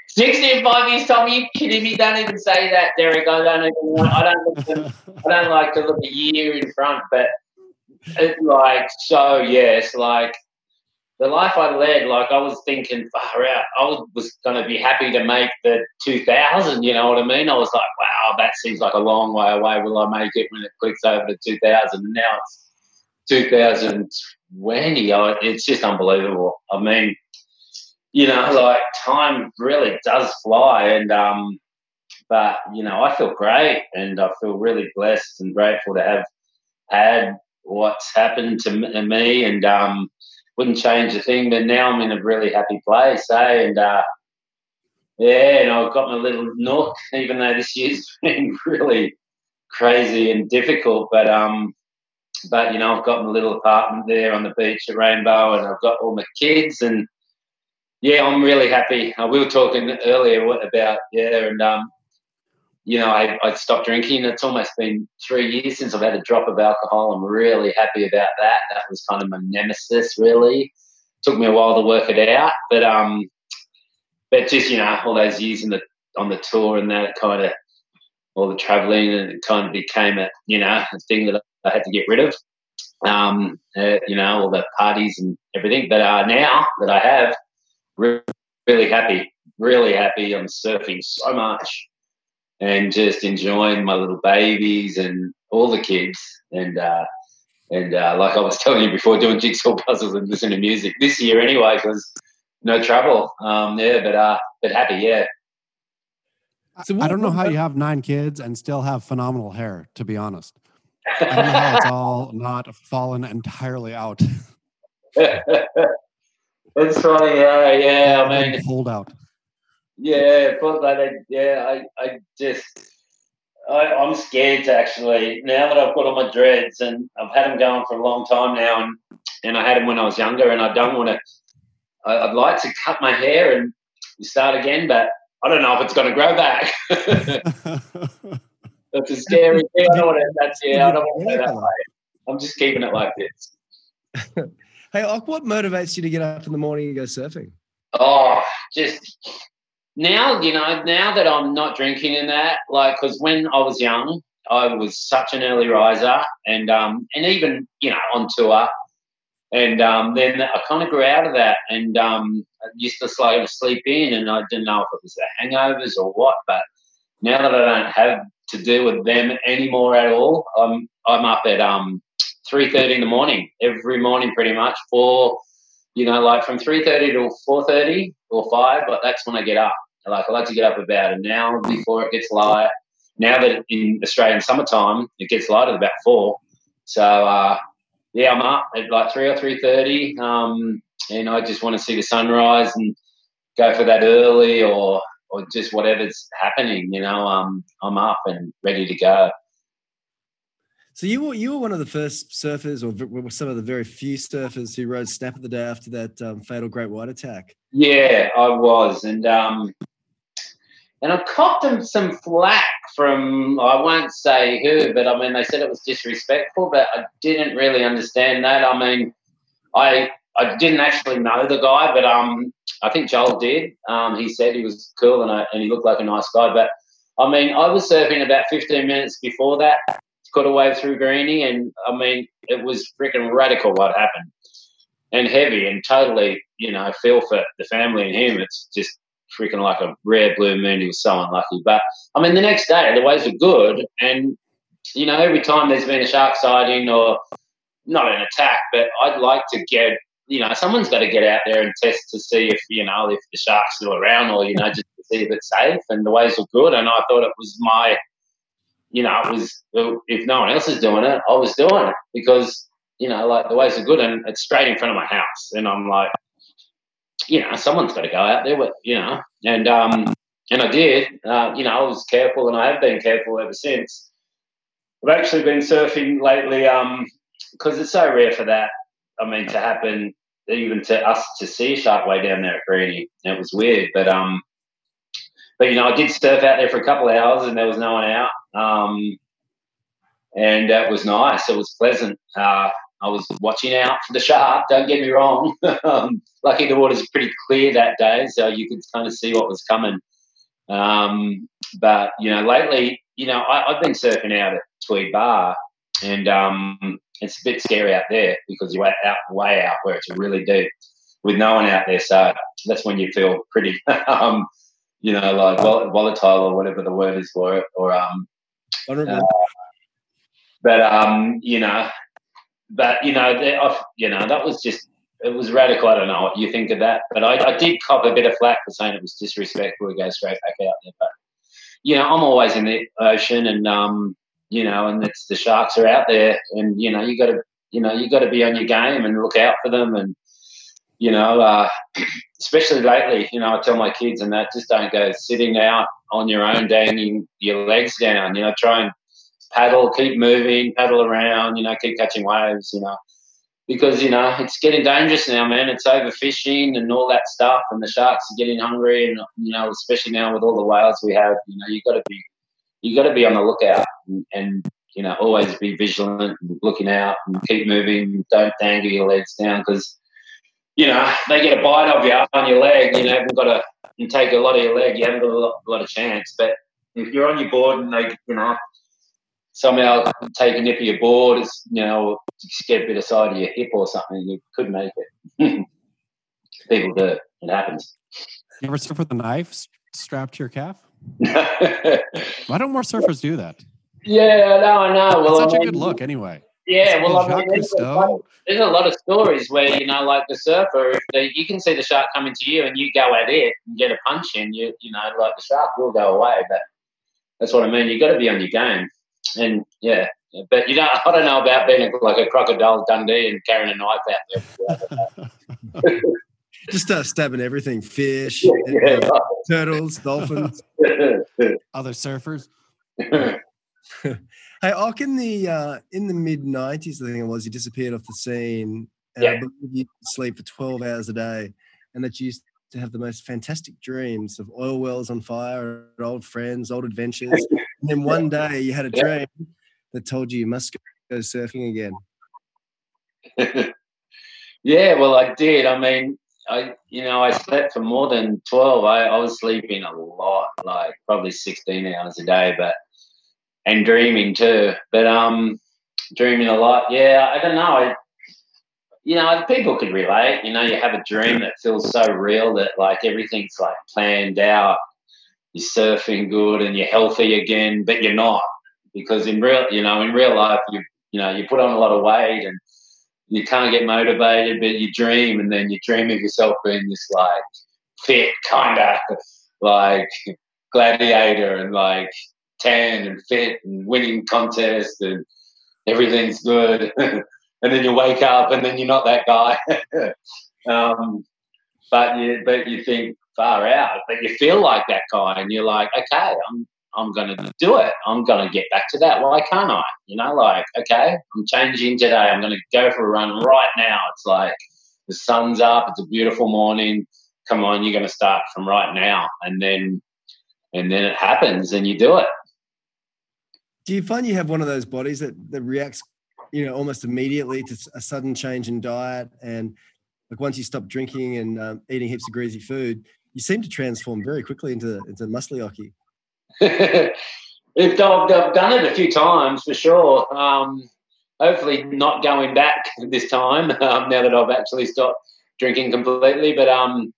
sixty in five years, Tommy, you kidding me? Don't even say that, Derek. I don't even, I don't look to, I don't like to look a year in front, but it's like, so yes, like the life I led, like I was thinking far out. I was, was going to be happy to make the two thousand, you know what I mean? I was like, wow, that seems like a long way away. Will I make it when it clicks over to two thousand? And now it's two thousand twenty. Oh, it's just unbelievable. I mean, you know, like time really does fly, and um, but you know, I feel great, and I feel really blessed and grateful to have had what's happened to me, and um, wouldn't change a thing. But now I'm in a really happy place, eh? And uh, yeah, and I've got my little nook, even though this year's been really crazy and difficult, but um. But, you know, I've got my little apartment there on the beach at Rainbow, and I've got all my kids, and, yeah, I'm really happy. Uh, we were talking earlier about, yeah, and, um, you know, I, I stopped drinking. It's almost been three years since I've had a drop of alcohol. I'm really happy about that. That was kind of my nemesis, really. Took me a while to work it out. But, um, but just, you know, all those years in the on the tour and that kind of, all the travelling, and it kind of became a, you know, a thing that I had to get rid of, um, uh, you know, all the parties and everything. But uh, now that I have, re- really happy, really happy. I'm surfing so much and just enjoying my little babies and all the kids. And, uh, and uh, like I was telling you before, doing jigsaw puzzles and listening to music this year anyway, because no trouble. Um, yeah, but, uh, but happy, yeah. So what, I don't know how you have nine kids and still have phenomenal hair, to be honest. I don't know how it's all not fallen entirely out. It's funny, yeah, yeah. I mean, pulled out. Yeah, but like, yeah, I, I just, I, I'm scared to actually, now that I've got all my dreads, and I've had them going for a long time now, and, and I had them when I was younger, and I don't want to, I'd like to cut my hair and start again, but I don't know if it's going to grow back. That's a scary thing. I don't want to, that's, yeah, I don't want to go that way. I'm just keeping it like this. Hey, like, what motivates you to get up in the morning and go surfing? Oh, just now, you know, now that I'm not drinking in that, like, because when I was young, I was such an early riser, and um, and even, you know, on tour, and um, then I kind of grew out of that, and um, I used to slowly sleep in, and I didn't know if it was the hangovers or what, but now that I don't have to deal with them anymore at all, I'm I'm up at um three thirty in the morning every morning, pretty much, for, you know, like from three thirty to four thirty or five, but that's when I get up. Like, I like to get up about an hour before it gets light. Now that in Australian summertime it gets light at about four, so uh, yeah, I'm up at like three or three thirty, um, and I just want to see the sunrise and go for that early, or or just whatever's happening, you know. Um, I'm up and ready to go. So you were you were one of the first surfers, or some of the very few surfers who rode snapper the day after that um, fatal great white attack. Yeah, I was, and um, and I copped them some flack from, I won't say who, but I mean, they said it was disrespectful, but I didn't really understand that. I mean, I I didn't actually know the guy, but um, I think Joel did. Um, he said he was cool and I, and he looked like a nice guy. But I mean, I was surfing about fifteen minutes before that, got a wave through Greenie, and I mean, it was freaking radical what happened, and heavy, and totally, you know, feel for the family and him. It's just freaking like a rare blue moon. He was so unlucky. But I mean, the next day the waves were good, and you know, every time there's been a shark sighting or not an attack, but I'd like to get, you know, someone's got to get out there and test to see if, you know, if the shark's still around, or, you know, just to see if it's safe. And the waves were good, and I thought it was my, you know, it was, if no one else is doing it, I was doing it, because, you know, like, the waves are good and it's straight in front of my house. And I'm like, you know, someone's got to go out there with, you know, and, um, and I did, uh, you know, I was careful, and I have been careful ever since. I've actually been surfing lately, um, because it's so rare for that, I mean, to happen, even to us to see a shark way down there at Greenie. It was weird, but, um, but, you know, I did surf out there for a couple of hours and there was no one out. Um, and that was nice. It was pleasant. Uh, I was watching out for the shark. Don't get me wrong. um, lucky the water's pretty clear that day, so you could kind of see what was coming. Um, but you know, lately, you know, I, I've been surfing out at Tweed Bar, and um, it's a bit scary out there because you're out way out where it's really deep with no one out there. So that's when you feel pretty, um, you know, like vol- volatile or whatever the word is for it, or um, uh, but um, you know. But, you know, I, you know, that was just, it was radical. I don't know what you think of that. But I, I did cop a bit of flack for saying it was disrespectful to go straight back out there. But, you know, I'm always in the ocean and, um, you know, and it's the sharks are out there and, you know, you got to, you know, you got to be on your game and look out for them. And, you know, uh, especially lately, you know, I tell my kids and that, just don't go sitting out on your own, dangling your legs down, you know, try and paddle, keep moving, paddle around, you know, keep catching waves, you know, because, you know, it's getting dangerous now, man. It's overfishing and all that stuff, and the sharks are getting hungry, and, you know, especially now with all the whales we have, you know, you got to be, you got to be on the lookout and, and, you know, always be vigilant and looking out and keep moving. Don't dangle your legs down because, you know, they get a bite of you on your leg, you know, haven't got to you take a lot of your leg, you haven't got a lot, a lot of chance. But if you're on your board and they, you know, somehow take a nip of your board, it's, you know, just get a bit of side of your hip or something, you could make it. People do it. It happens. You ever surf with a knife strapped to your calf? Why don't more surfers do that? Yeah, no, I know. Well, it's such I a mean, good look anyway. Yeah, well, I Jacques mean, there's, a lot of, there's a lot of stories where, you know, like the surfer, if they, you can see the shark coming to you and you go at it and get a punch in, you, you know, like the shark will go away. But that's what I mean. You got to be on your game. And yeah, but you know, I don't know about being like a crocodile Dundee and carrying a knife out there. Just start stabbing everything: fish, yeah, yeah, uh, right. turtles, dolphins, other surfers. Hey, Ock, in the uh, in the mid nineties, I think it was, you disappeared off the scene, and yeah. I believe you sleep for twelve hours a day, and that you used to have the most fantastic dreams of oil wells on fire, old friends, old adventures. And then one day you had a dream yeah. that told you you must go surfing again. Yeah, well, I did. I mean, I you know, I slept for more than twelve. I, I was sleeping a lot, like probably sixteen hours a day, but and dreaming too. But um, dreaming a lot. Yeah, I don't know. I, you know, people could relate. You know, you have a dream that feels so real that like everything's like planned out. You're surfing good and you're healthy again, but you're not, because in real, you know, in real life, you you know, you put on a lot of weight and you can't get motivated, but you dream, and then you dream of yourself being this like fit kind of like gladiator and like tan and fit and winning contests and everything's good. And then you wake up and then you're not that guy. um, but you but you think far out, but you feel like that guy, and you're like, okay, I'm I'm gonna do it. I'm gonna get back to that. Why can't I? You know, like, okay, I'm changing today. I'm gonna go for a run right now. It's like the sun's up. It's a beautiful morning. Come on, you're gonna start from right now, and then and then it happens, and you do it. Do you find you have one of those bodies that that reacts, you know, almost immediately to a sudden change in diet, and like once you stop drinking and um, eating heaps of greasy food, you seem to transform very quickly into into muscly Ockie? I've done it a few times for sure. Um, hopefully not going back this time. Um, now that I've actually stopped drinking completely, but um,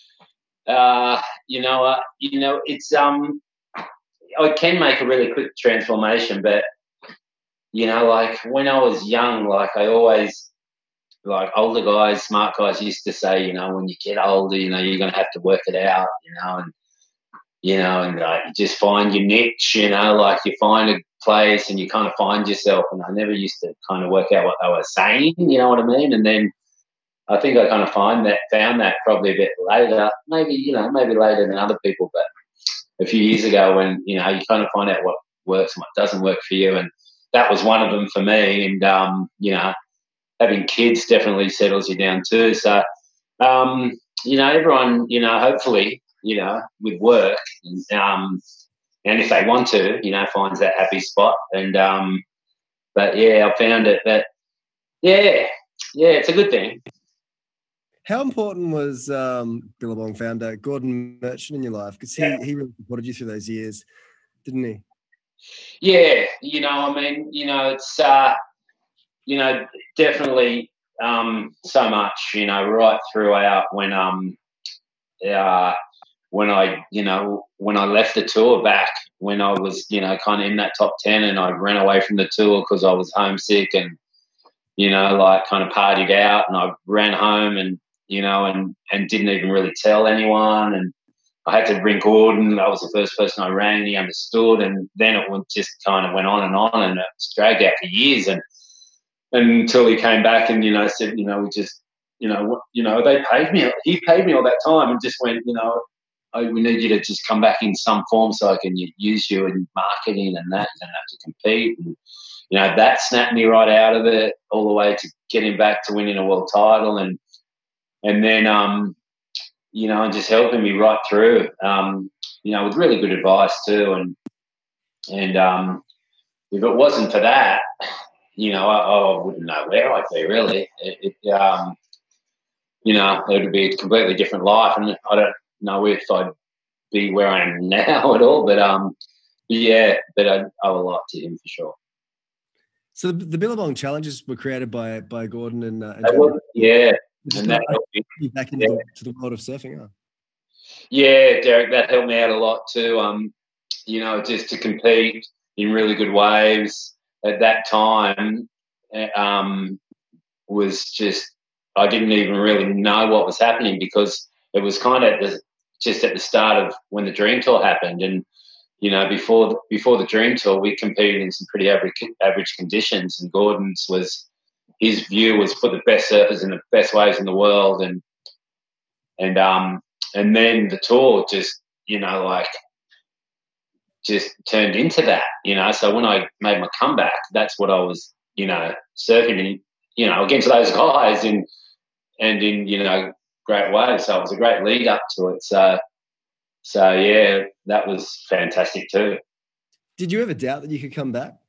uh, you know, uh, you know, it's um, I can make a really quick transformation, but you know, like when I was young, like I always, like older guys, smart guys used to say, you know, when you get older, you know, you're going to have to work it out, you know, and, you know, and like you just find your niche, you know, like you find a place and you kind of find yourself. And I never used to kind of work out what they were saying, you know what I mean? And then I think I kind of find that, found that probably a bit later, maybe, you know, maybe later than other people, but a few years ago when, you know, you kind of find out what works and what doesn't work for you. And that was one of them for me. And, um, you know, having kids definitely settles you down too. So, um, you know, everyone, you know, hopefully, you know, with work, um, and if they want to, you know, finds that happy spot. And, um, but yeah, I found it that, Yeah, yeah, it's a good thing. How important was um, Billabong founder Gordon Merchant in your life? Because he, Yeah. he really supported you through those years, didn't he? Yeah, you know, I mean, you know, it's, uh, you know, definitely um, so much, you know, right throughout when, um, uh, when I, you know, when I left the tour back, when I was, you know, kind of in that top ten and I ran away from the tour because I was homesick and, you know, like kind of partied out, and I ran home and, you know, and, and didn't even really tell anyone. And I had to ring Gordon. That was the first person I rang. He understood. And then it went, just kind of went on and on, and it was dragged out for years. And, and until he came back and, you know, said, you know, we just, you know, you know, they paid me. He paid me all that time and just went, you know, I, we need you to just come back in some form so I can use you in marketing and that. You don't have to compete. And, you know, that snapped me right out of it, all the way to getting back to winning a world title, and and then um, you know, and just helping me right through, um, you know, with really good advice too. And and um, if it wasn't for that, you know, I, I wouldn't know where I'd be really. It, it um, you know, it would be a completely different life, and I don't know if I'd be where I am now at all. But um, yeah, but I owe a lot to him for sure. So the, the Billabong challenges were created by by Gordon and, uh, and was, yeah, and that helped you back into yeah. the, to the world of surfing. Huh? Yeah, Derek, that helped me out a lot too. Um, you know, just to compete in really good waves at that time, um, was just, I didn't even really know what was happening, because it was kind of the, just at the start of when the Dream Tour happened. And you know, before before the Dream Tour, we competed in some pretty average average conditions, and Gordon's was, his view was put the best surfers in the best waves in the world, and and um and then the tour just, you know, like just turned into that, you know. So when I made my comeback, that's what I was, you know, surfing in, you know, against those guys in and in, you know, great waves. So it was a great lead up to it. So. So, yeah, that was fantastic too. Did you ever doubt that you could come back?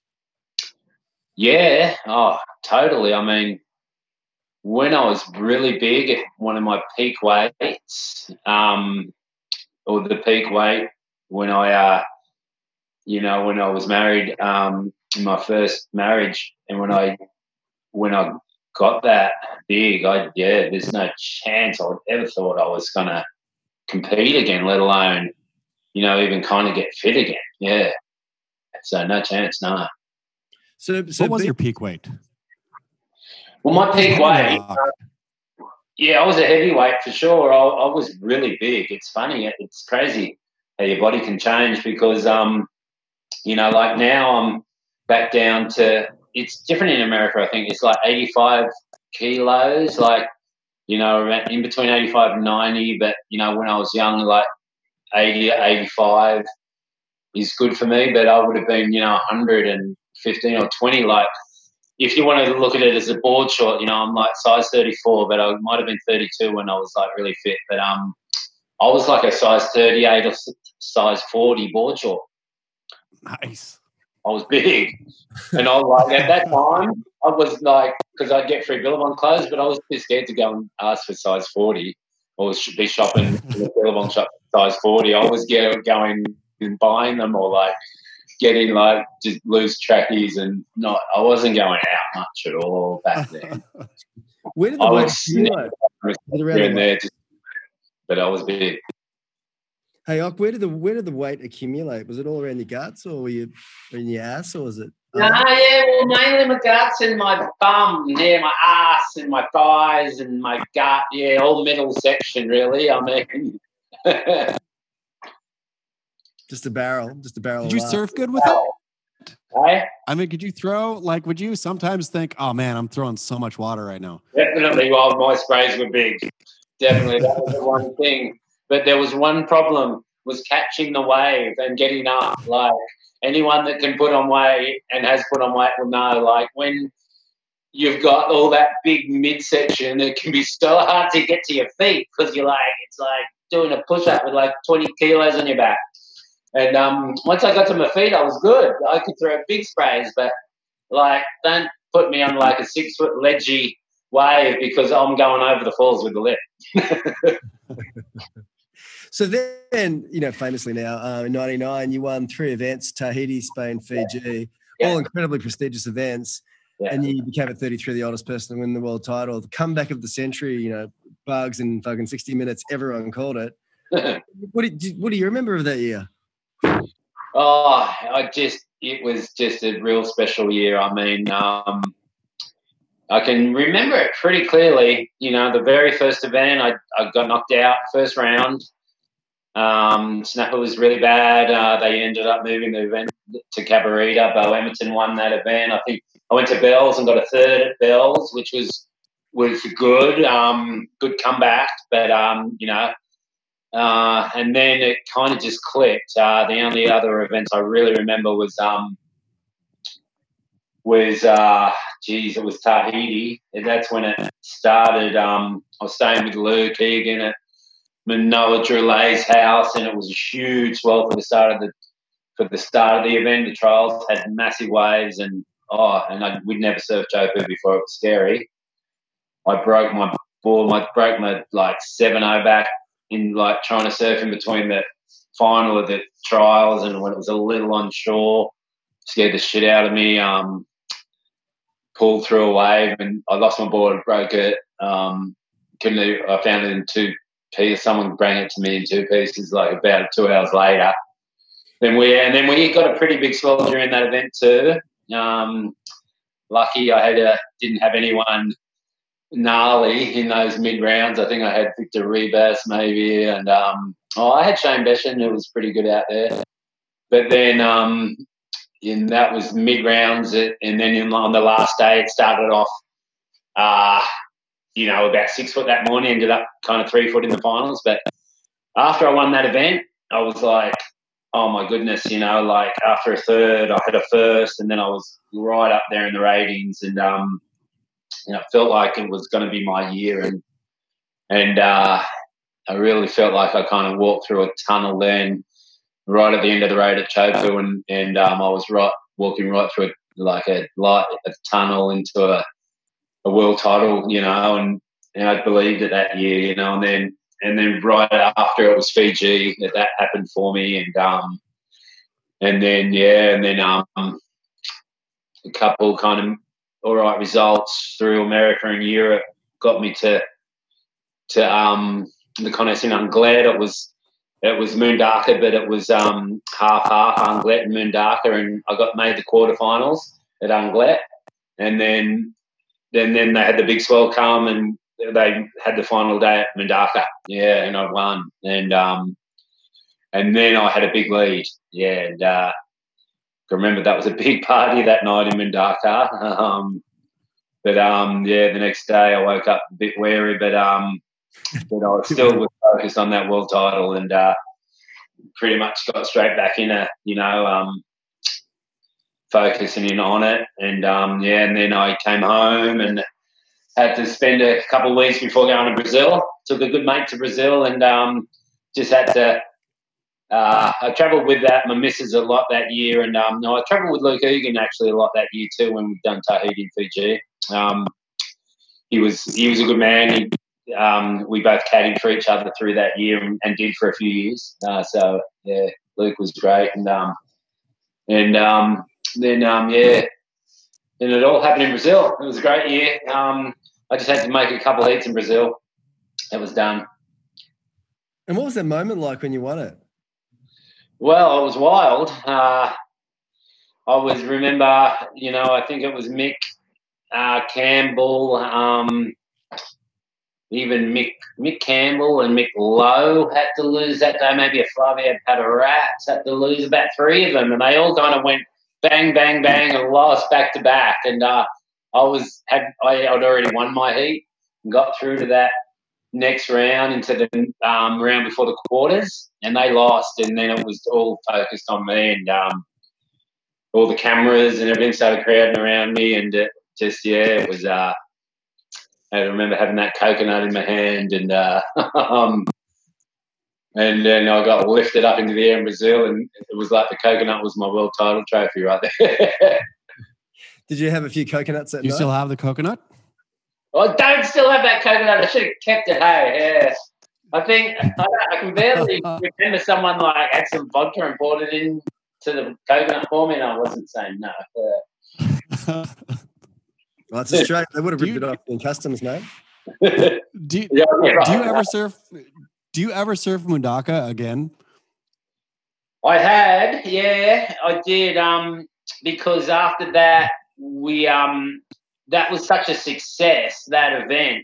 Yeah, oh, totally. I mean, when I was really big at one of my peak weights, um, or the peak weight when I, uh, you know, when I was married, um, in my first marriage, and when I, when I got that big, I, yeah, there's no chance I would ever thought I was going to compete again, let alone, you know, even kind of get fit again. Yeah. So no chance, no. So, so what was big, your peak weight? Well, my peak weight, uh, yeah, I was a heavyweight for sure. I, I was really big. It's funny. It's crazy how your body can change, because, um, you know, like now I'm back down to, it's different in America, I think. It's like eighty-five kilos, like, you know, in between eighty-five and ninety. But, you know, when I was young, like eighty, eighty-five is good for me. But I would have been, you know, one hundred fifteen or twenty. Like, if you want to look at it as a board short, you know, I'm like size thirty-four, but I might have been thirty-two when I was like really fit. But um, I was like a size thirty-eight or size forty board short. Nice. I was big. And I was like, at that time, I was like, because I'd get free Billabong clothes, but I was too scared to go and ask for size forty, or be shopping in the Billabong shop size forty. I was get, going and buying them, or like getting like just loose trackies, and not, I wasn't going out much at all back then. Where did the I weight was here and there, just, but I was big. Hey, Ock, where did the where did the weight accumulate? Was it all around your guts, or were you in your ass, or was it? No, um... nah, yeah, well, mainly my guts and my bum, yeah, my ass and my thighs and my gut, yeah, all middle section, really. I mean, just a barrel, just a barrel. Did you surf good with it? Hey? I mean, could you throw, like, would you sometimes think, oh man, I'm throwing so much water right now? Definitely. Well, my sprays were big. Definitely, that was the one thing. But there was one problem, was catching the wave and getting up. Like, anyone that can put on weight and has put on weight will know, like, when you've got all that big midsection, it can be so hard to get to your feet, because you're like, it's like doing a push-up with like twenty kilos on your back. And um, once I got to my feet, I was good. I could throw big sprays, but like, don't put me on like a six foot ledgy wave because I'm going over the falls with the lip. So then, you know, famously now, uh, in ninety-nine, you won three events, Tahiti, Spain, Fiji, yeah. all incredibly prestigious events. Yeah. And you became at thirty-three the oldest person to win the world title. The comeback of the century, you know, bugs in fucking sixty minutes, everyone called it. what, do you, what do you remember of that year? Oh, I just, it was just a real special year. I mean, um, I can remember it pretty clearly. You know, the very first event, I, I got knocked out first round. Um, Snapper was really bad. Uh, they ended up moving the event to Cabarita. Bo Emerton won that event. I think I went to Bells and got a third at Bells, which was was good, um, good comeback. But um, you know, uh, and then it kind of just clicked. Uh, the only other events I really remember was um, was uh, geez, it was Tahiti. And that's when it started. Um, I was staying with Luke Egan at Manoa Droulet's house, and it was a huge swell for the start of the for the start of the event. The trials had massive waves, and oh, and I, we'd never surfed Chopu before. It was scary. I broke my board, I broke my like seven oh back in like trying to surf in between the final of the trials, and when it was a little on shore, scared the shit out of me. Um, pulled through a wave, and I lost my board, broke it. Um, couldn't. I found it in two. Someone brought it to me in two pieces, like about two hours later. Then we and then we got a pretty big swell during that event too. Um, lucky I had a, didn't have anyone gnarly in those mid rounds. I think I had Victor Rebus maybe, and um, oh, I had Shane Beshan, who was pretty good out there. But then um, in that was mid rounds, and then in, on the last day it started off. Uh, you know, about six foot that morning, ended up kind of three foot in the finals. But after I won that event, I was like, oh, my goodness, you know, like after a third, I had a first, and then I was right up there in the ratings, and, um, you know, felt like it was going to be my year. And and uh, I really felt like I kind of walked through a tunnel then right at the end of the road at Chopu, and, and um, I was right walking right through it, like a light, a tunnel into a, a world title, you know, and, and I believed it that year, you know, and then and then right after it was Fiji that that happened for me, and um and then yeah, and then um a couple kind of all right results through America and Europe got me to to um the contest in Anglet. It was it was Moondaka, but it was um half half Anglet and Moondaka, and I got made the quarterfinals at Anglet, and then. Then, then they had the big swell come, and they had the final day at Moondaka. Yeah, and I won. And um, and then I had a big lead. Yeah, and uh, I remember that was a big party that night in Moondaka. Um, but um, yeah, the next day I woke up a bit wary, but um, but I was still focused on that world title, and uh, pretty much got straight back in a, you know, um. focusing in on it, and um, yeah, and then I came home and had to spend a couple of weeks before going to Brazil. Took a good mate to Brazil, and um, just had to. Uh, I travelled with that my missus a lot that year, and um, no, I travelled with Luke Egan actually a lot that year too when we've done Tahiti and Fiji. Um, he was he was a good man. He, um, we both caddied for each other through that year, and, and did for a few years. Uh, so yeah, Luke was great, and um, and um. Then, um, yeah, and it all happened in Brazil. It was a great year. Um, I just had to make a couple of heats in Brazil. It was done. And what was that moment like when you won it? Well, it was wild. Uh, I was, remember, you know, I think it was Mick uh, Campbell, um, even Mick Mick Campbell and Mick Lowe had to lose that day. Maybe a Flavio Patarats had to lose, about three of them, and they all kind of went bang, bang, bang, and lost back to back. And uh, I was had I had already won my heat and got through to that next round into the um, round before the quarters, and they lost. And then it was all focused on me, and um, all the cameras and everything started crowding around me, and it just yeah, it was. Uh, I remember having that coconut in my hand, and uh, um, and then I got lifted up into the air in Brazil, and it was like the coconut was my world title trophy right there. Did you have a few coconuts at Do you night? still have the coconut? I don't still have that coconut. I should have kept it. Hey, yeah. I think I, I can barely remember someone like had some vodka and poured it into the coconut for me, and I wasn't saying no. Well, it's Australia. They would have Do ripped you- it off in customs, mate. Do you, Yeah, right. do you ever surf? Do you ever surf Mundaka again? I had, yeah, I did. Um, because after that, we um, that was such a success, that event,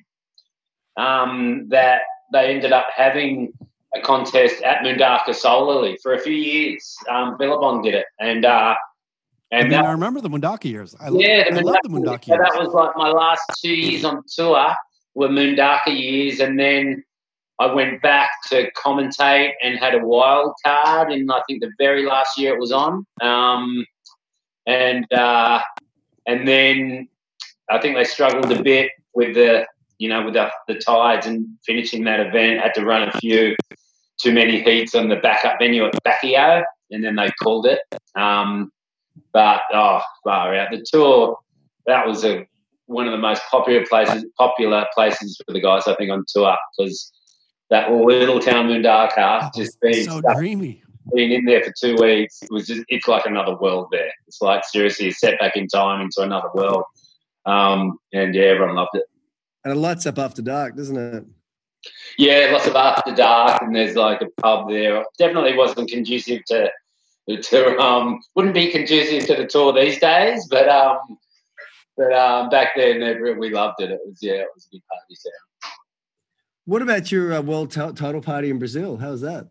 um, that they ended up having a contest at Mundaka solely for a few years. Um, Billabong did it, and uh, I and mean, that, I remember the Mundaka years. I, yeah, I the love the Mundaka- Mundaka so years. that was like my last two years on tour were Mundaka years, and then I went back to commentate and had a wild card in, I think, the very last year it was on. Um, and uh, and then I think they struggled a bit with the, you know, with the, the tides and finishing that event. Had to run a few too many heats on the backup venue at Backio, and then they called it. Um, but oh, far out the tour. That was a one of the most popular places, popular places for the guys, I think, on tour, because that little town Mundaka, Oh, just being so stuck, dreamy. being in there for two weeks, it was just, it's like another world there. It's like seriously a set back in time into another world. Um, and yeah, everyone loved it. And it lights up after dark, doesn't it? Yeah, lots of after dark, and there's like a pub there. Definitely wasn't conducive to, to um, wouldn't be conducive to the tour these days, but um, but um, back then we loved it. It was yeah, it was a good party town. What about your uh, world t- title party in Brazil? How was that?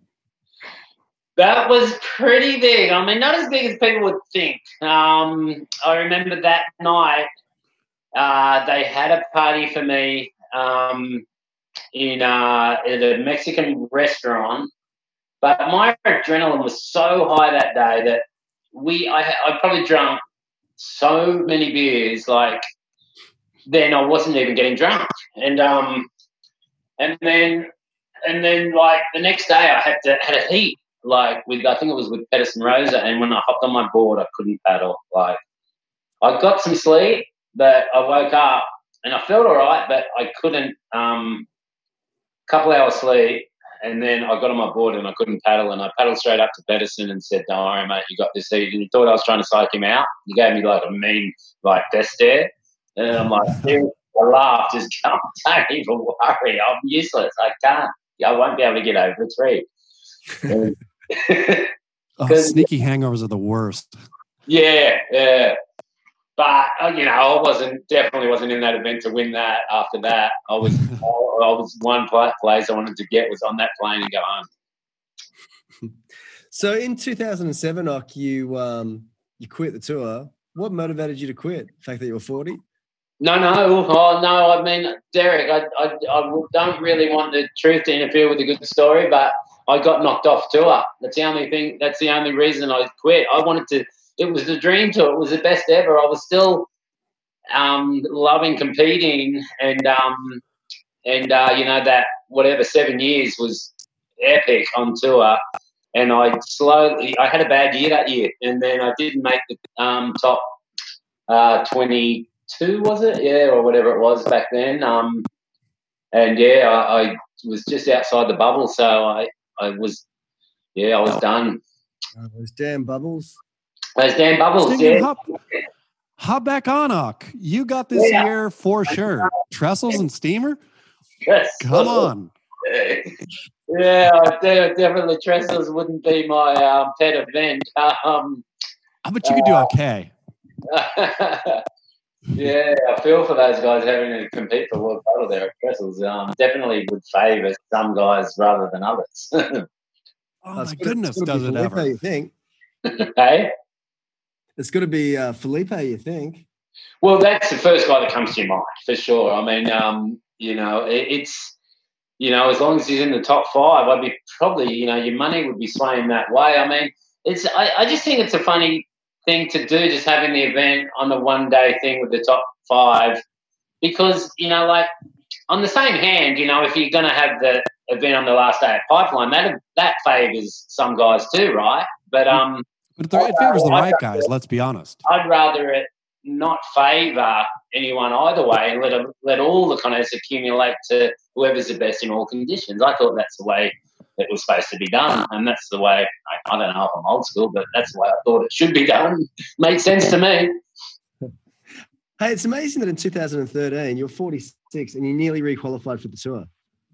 That was pretty big. I mean, not as big as people would think. Um, I remember that night uh, they had a party for me um, in uh, at a Mexican restaurant, but my adrenaline was so high that day that we I, I probably drunk so many beers. Like then I wasn't even getting drunk, and um, and then and then like the next day I had to had a heat. Like with, I think it was with Pedersen Rosa, and when I hopped on my board, I couldn't paddle. Like I got some sleep, but I woke up and I felt all right, but I couldn't. Um, couple hours sleep, and then I got on my board and I couldn't paddle, and I paddled straight up to Pedersen and said, "Don't worry, mate, you got this heat." And he thought I was trying to psych him out. He gave me like a mean like death stare, and I'm like, I laughed, just come, don't even worry, I'm useless. I can't. I won't be able to get over the tree. Oh, sneaky hangovers are the worst. Yeah, yeah. But uh, you know, I wasn't definitely wasn't in that event to win that. After that, I was I was one place I wanted to get was on that plane and go home. So in two thousand seven, Ok, you um you quit the tour. What motivated you to quit? The fact that you were forty? No, no, oh no. I mean, Derek, I, I I don't really want the truth to interfere with a good story, but I got knocked off tour. That's the only thing. That's the only reason I quit. I wanted to. It was the dream tour. It was the best ever. I was still um, loving competing, and um, and uh, you know that whatever seven years was epic on tour. And I slowly, I had a bad year that year, and then I didn't make the um, top uh, twenty-two, was it? Yeah, or whatever it was back then. Um, and yeah, I, I was just outside the bubble, so I, I was, yeah, I was done. Oh, those damn bubbles. Those damn bubbles, Sting, yeah. hop, hop back on, Ok. You got this Yeah. year for sure. Trestles and steamer? Yes. Come on. Yeah, I de- definitely Trestles wouldn't be my um, pet event. Um, I bet you could do okay. yeah, I feel for those guys having to compete for world title there at Trestles. Um, definitely would favour some guys rather than others. Oh, It's my gotta- goodness, it's gotta does be it Felipe, ever? You think? Hey? It's got to be uh, Felipe, you think? Well, that's the first guy that comes to your mind, for sure. I mean, um, you know, it, it's, you know, as long as he's in the top five, I'd be probably, you know, your money would be swaying that way. I mean, it's, I, I just think it's a funny thing to do, just having the event on the one day thing with the top five, because, you know, like on the same hand, you know, if you're going to have the event on the last day at Pipeline, that that favours some guys too, right? But um, But it it favors the right guys, let's be honest. I'd rather it not favour anyone either way and let them, let all the kind of accumulate to whoever's the best in all conditions. I thought that's the way it was supposed to be done, and that's the way, I, I don't know if I'm old school, but that's the way I thought it should be done. Made sense to me. Hey, it's amazing that in two thousand thirteen you're forty-six and you nearly requalified for the tour.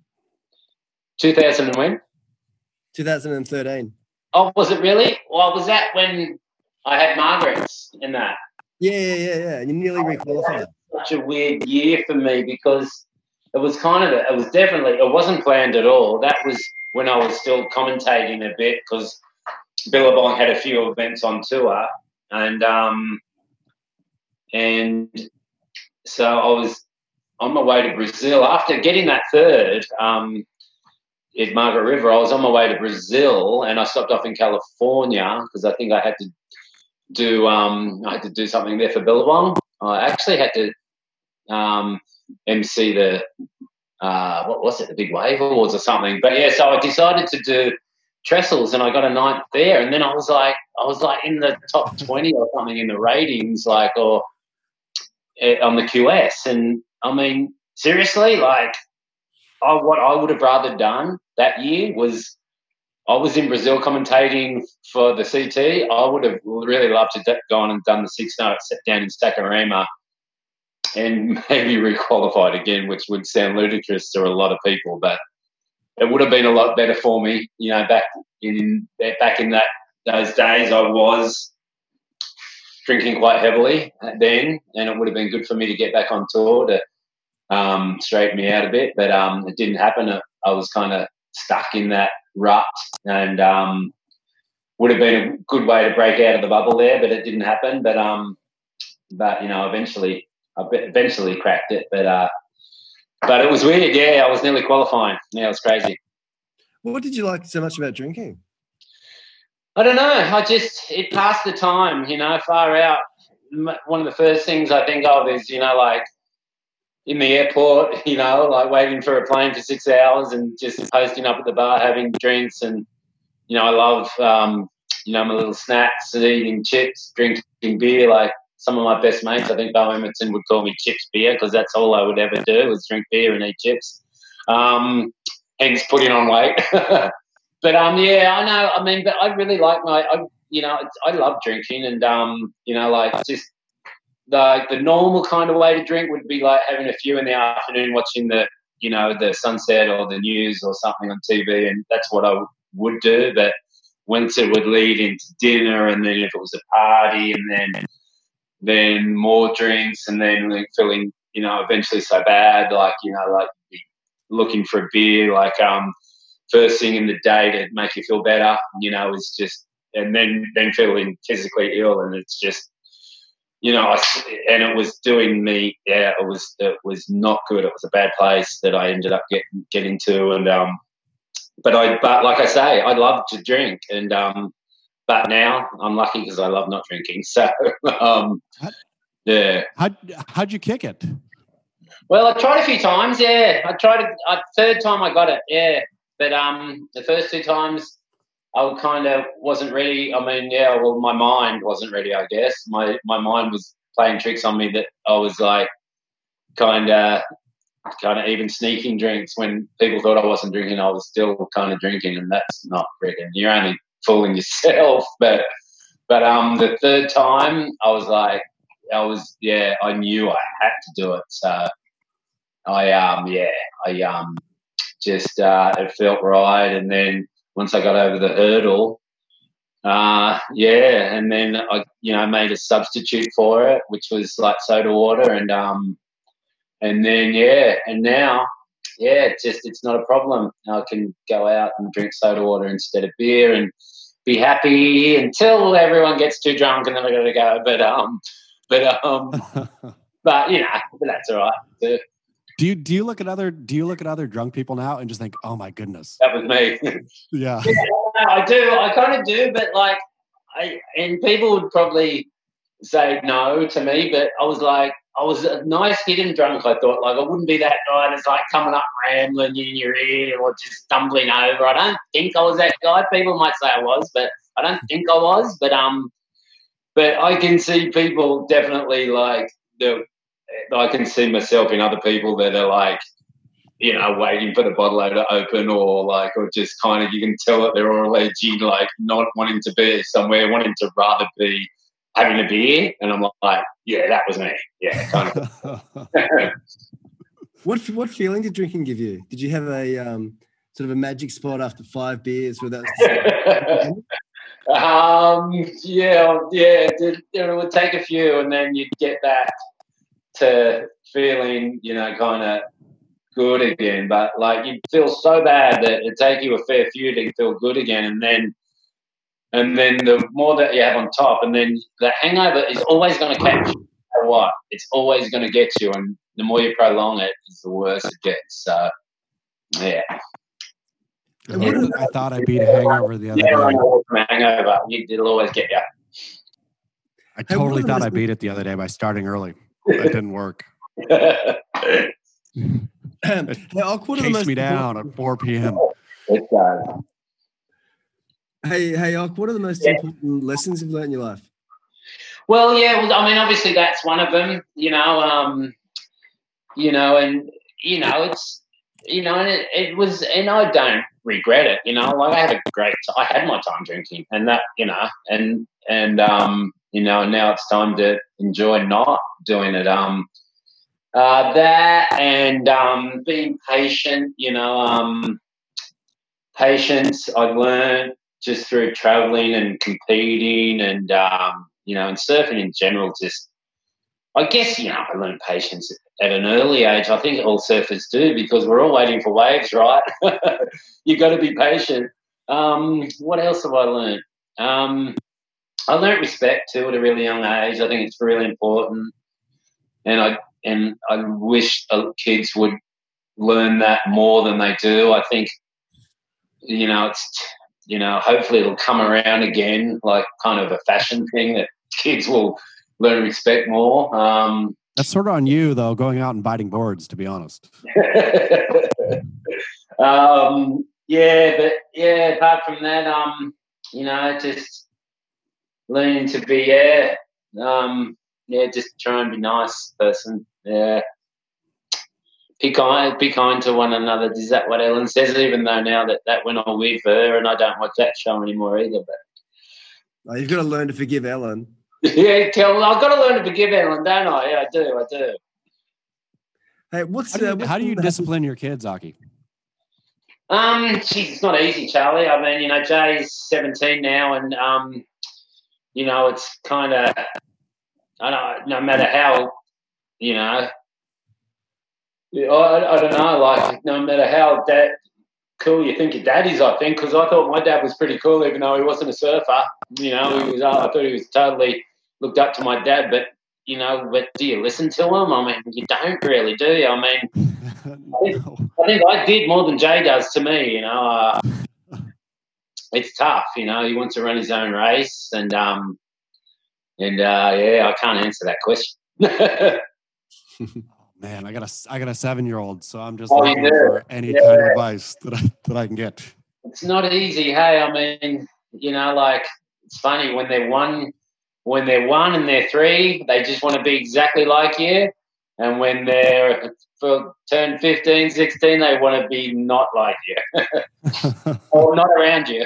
two thousand and when? two thousand thirteen. Oh, was it really? Well, was that when I had Margaret's in that? Yeah, yeah, yeah, yeah. You nearly Oh, requalified. Such a weird year for me because it was kind of, it was definitely, it wasn't planned at all. That was when I was still commentating a bit because Billabong had a few events on tour, and um, and so I was on my way to Brazil after getting that third um, at Margaret River. I was on my way to Brazil, and I stopped off in California because I think I had to do um, I had to do something there for Billabong. I actually had to um, M C the uh, what was it, the Big Wave Awards or something. But yeah, so I decided to do Trestles, and I got a ninth there. And then I was like, I was like in the top twenty or something in the ratings, like or uh, on the Q S. And I mean, seriously, like, I, what I would have rather done that year was I was in Brazil commentating for the C T. I would have really loved to go on and done the six notes set down in Saquarema and maybe requalified again, which would sound ludicrous to a lot of people, but it would have been a lot better for me. You know, back in back in that those days, I was drinking quite heavily then, and it would have been good for me to get back on tour to um, straighten me out a bit. But um, it didn't happen. I was kind of stuck in that rut, and um, would have been a good way to break out of the bubble there, but it didn't happen. But um, but you know, eventually, I eventually cracked it. But uh, but it was weird. Yeah, I was nearly qualifying. Yeah, it was crazy. What did you like so much about drinking? I don't know. I just, it passed the time, you know, far out. One of the first things I think of is, you know, like in the airport, you know, like waiting for a plane for six hours and just posting up at the bar, having drinks. And, you know, I love, um, you know, my little snacks and eating chips, drinking beer. Like some of my best mates, I think Bo Emerson would call me Chips Beer because that's all I would ever do was drink beer and eat chips. Um, hence putting on weight. But, um, yeah, I know. I mean, but I really like my, I, you know, it's, I love drinking and, um, you know, like just the, the normal kind of way to drink would be like having a few in the afternoon watching the, you know, the sunset or the news or something on T V, and that's what I w- would do. But once it would lead into dinner, and then if it was a party, and then then more drinks, and then like feeling, you know, eventually so bad, like, you know, like looking for a beer, like um, first thing in the day to make you feel better, you know, is just, and then then feeling physically ill, and it's just, you know, I, and it was doing me, yeah, it was it was not good. It was a bad place that I ended up getting getting to, and um, but I, but like I say, I love to drink, and um, but now I'm lucky because I love not drinking. So um, yeah. How how'd you kick it? Well, I tried a few times. Yeah, I tried it. Uh, third time I got it. Yeah, but um, the first two times I kind of wasn't ready. I mean, yeah, well, my mind wasn't ready, I guess. My my mind was playing tricks on me that I was like kind of kind of even sneaking drinks when people thought I wasn't drinking. I was still kind of drinking, and that's not freaking. You're only fooling yourself. But but um, the third time I was like, I was yeah, I knew I had to do it. So I um yeah, I um just uh, it felt right, and then once I got over the hurdle, uh, yeah, and then I, you know, made a substitute for it, which was like soda water, and um, and then yeah, and now, yeah, it's just it's not a problem. I can go out and drink soda water instead of beer, and be happy until everyone gets too drunk, and then I got to go. But um, but um, but you know, but that's all right too. Do you do you look at other do you look at other drunk people now and just think, oh my goodness, that was me? Yeah. Yeah, I do. I kind of do, but like, I and people would probably say no to me, but I was like, I was a nice hidden drunk. I thought, like, I wouldn't be that guy that's like coming up rambling in your ear or just stumbling over. I don't think I was that guy. People might say I was, but I don't think I was. But um, but I can see people definitely like the. I can see myself in other people that are like, you know, waiting for the bottle to open, or like, or just kind of, you can tell that they're all edgy, like not wanting to be somewhere, wanting to rather be having a beer. And I'm like, yeah, that was me. Yeah, kind of. What what feeling did drinking give you? Did you have a um, sort of a magic spot after five beers where that was? um, yeah, yeah. It, it would take a few, and then you'd get back to feeling, you know, kind of good again. But like, you'd feel so bad that it'd take you a fair few to feel good again, and then, and then the more that you have on top, and then the hangover is always going to catch you. No matter what, it's always going to get you, and the more you prolong it, is the worse it gets. So, yeah. I, I thought I beat a hangover the other yeah, day. I know from a hangover. It'll always get you. I totally thought I beat it the other day by starting early. That didn't work. It now, chased me down at four p.m. It does. Hey, hey, Ock, what are the most Yeah. important lessons you've learned in your life? Well, yeah, well, I mean, obviously that's one of them, you know, um, you know, and, you know, it's, you know, and it, it was, and I don't regret it, you know, like I had a great, I had my time drinking, and that, you know, and, and, um, you know, now it's time to enjoy not doing it. Um, uh, that and, um, being patient, you know, um, patience I've learned just through traveling and competing, and, um, you know, and surfing in general. Just, I guess, you know, I learned patience at an early age. I think all surfers do, because we're all waiting for waves, right? You got to be patient. Um, what else have I learned? Um, I learned respect too at a really young age. I think it's really important, and I and I wish kids would learn that more than they do. I think, you know, it's, you know, hopefully it'll come around again, like kind of a fashion thing, that kids will learn respect more. Um, That's sort of on you, though, going out and biting boards, to be honest. um, yeah, but yeah, apart from that, um, you know, just learning to be, yeah, um, yeah, just try and be a nice person. Yeah. Be kind, be kind to one another. Is that what Ellen says? Even though now that that went on with her, and I don't watch that show anymore either. But Oh, you've got to learn to forgive Ellen. yeah, Kel, I've got to learn to forgive Ellen, don't I? Yeah, I do. I do. Hey, what's How do you, uh, what's how do you the- discipline your kids, Aki? Um, geez, it's not easy, Charlie. I mean, you know, Jay's seventeen now, and um, you know, it's kind of, I don't, no matter how, you know. Yeah, I, I don't know, like, no matter how dad, cool you think your dad is, I think, because I thought my dad was pretty cool, even though he wasn't a surfer. You know, he was, I thought he was totally looked up to my dad, but, you know, but do you listen to him? I mean, you don't really, do you? I mean, I, think, I think I did more than Jay does to me, you know. Uh, it's tough, you know. He wants to run his own race, and, um, and uh, yeah, I can't answer that question. Man, I got a, I got a seven-year-old, so I'm just Oh, looking you do? for any Yeah. kind of advice that I, that I can get. It's not easy, hey. I mean, you know, like, it's funny when they're one, when they're one and they're three, they just want to be exactly like you, and when they're for turn fifteen, sixteen, they want to be not like you or not around you.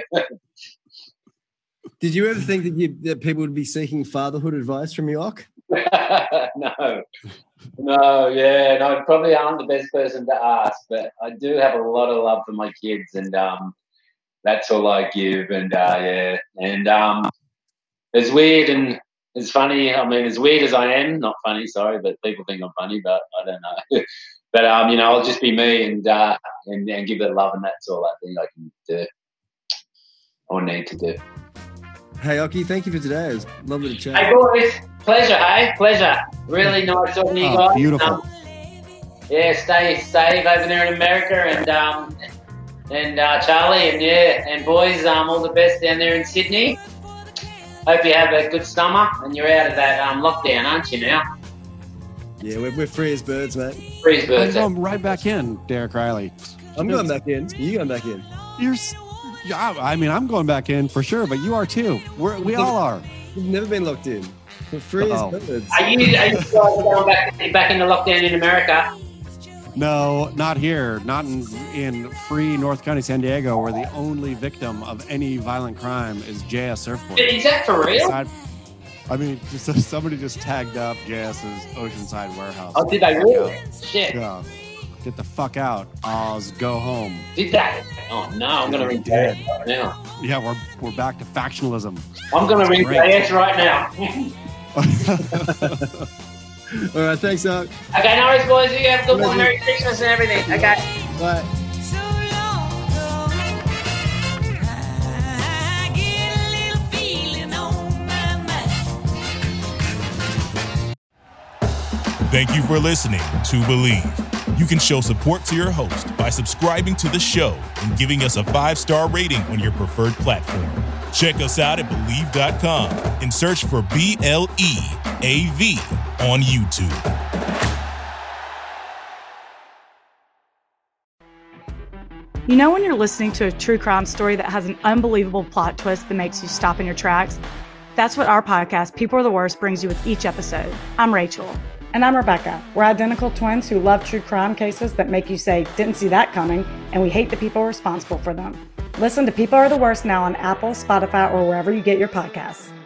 Did you ever think that, you, that people would be seeking fatherhood advice from you, Ock? no, no, yeah, no, I probably aren't the best person to ask, but I do have a lot of love for my kids, and um, that's all I give, and uh, yeah, and um, it's weird and it's funny. I mean, as weird as I am, not funny, sorry, but people think I'm funny, but I don't know. But um, you know, I'll just be me and uh, and, and give it love, and that's all I think I can do or need to do. Hey, Ocky, thank you for today. It was lovely to chat. Hey, boys, pleasure, hey, pleasure. Really nice talking to you Oh, guys. beautiful. Um, yeah, stay safe over there in America, and um, and uh, Charlie, and yeah, and boys, um, all the best down there in Sydney. Hope you have a good summer, and you're out of that um, lockdown, aren't you now? Yeah, we're, we're free as birds, mate. Freeze I'm birds. going right back in, Derek Riley. I'm going back in. You going back in? You're, s- yeah, I mean, I'm going back in for sure, but you are too. We're, we all are. We've never been locked in. We're free Oh. as birds. Are you, are you guys going back, back into lockdown in America? No, not here. Not in, in free North County, San Diego, where the only victim of any violent crime is J S Surfboard. Is that for real? Aside- I mean, just somebody just tagged up JS's Oceanside warehouse. Oh, did they really? Shit. Yeah. Get the fuck out. Oz, go home. Did they? Oh, no. I'm going to ring Dead. J S right now. Yeah, we're we're back to factionalism. I'm going to ring Great. J S right now. All right, thanks, Doug. Okay, no worries, boys. You have a good one. Merry Christmas and everything. Okay. Bye. Thank you for listening to Believe. You can show support to your host by subscribing to the show and giving us a five-star rating on your preferred platform. Check us out at Believe dot com and search for B L E A V on YouTube. You know when you're listening to a true crime story that has an unbelievable plot twist that makes you stop in your tracks? That's what our podcast, People Are the Worst, brings you with each episode. I'm Rachel. And I'm Rebecca. We're identical twins who love true crime cases that make you say, didn't see that coming, and we hate the people responsible for them. Listen to People Are the Worst now on Apple, Spotify, or wherever you get your podcasts.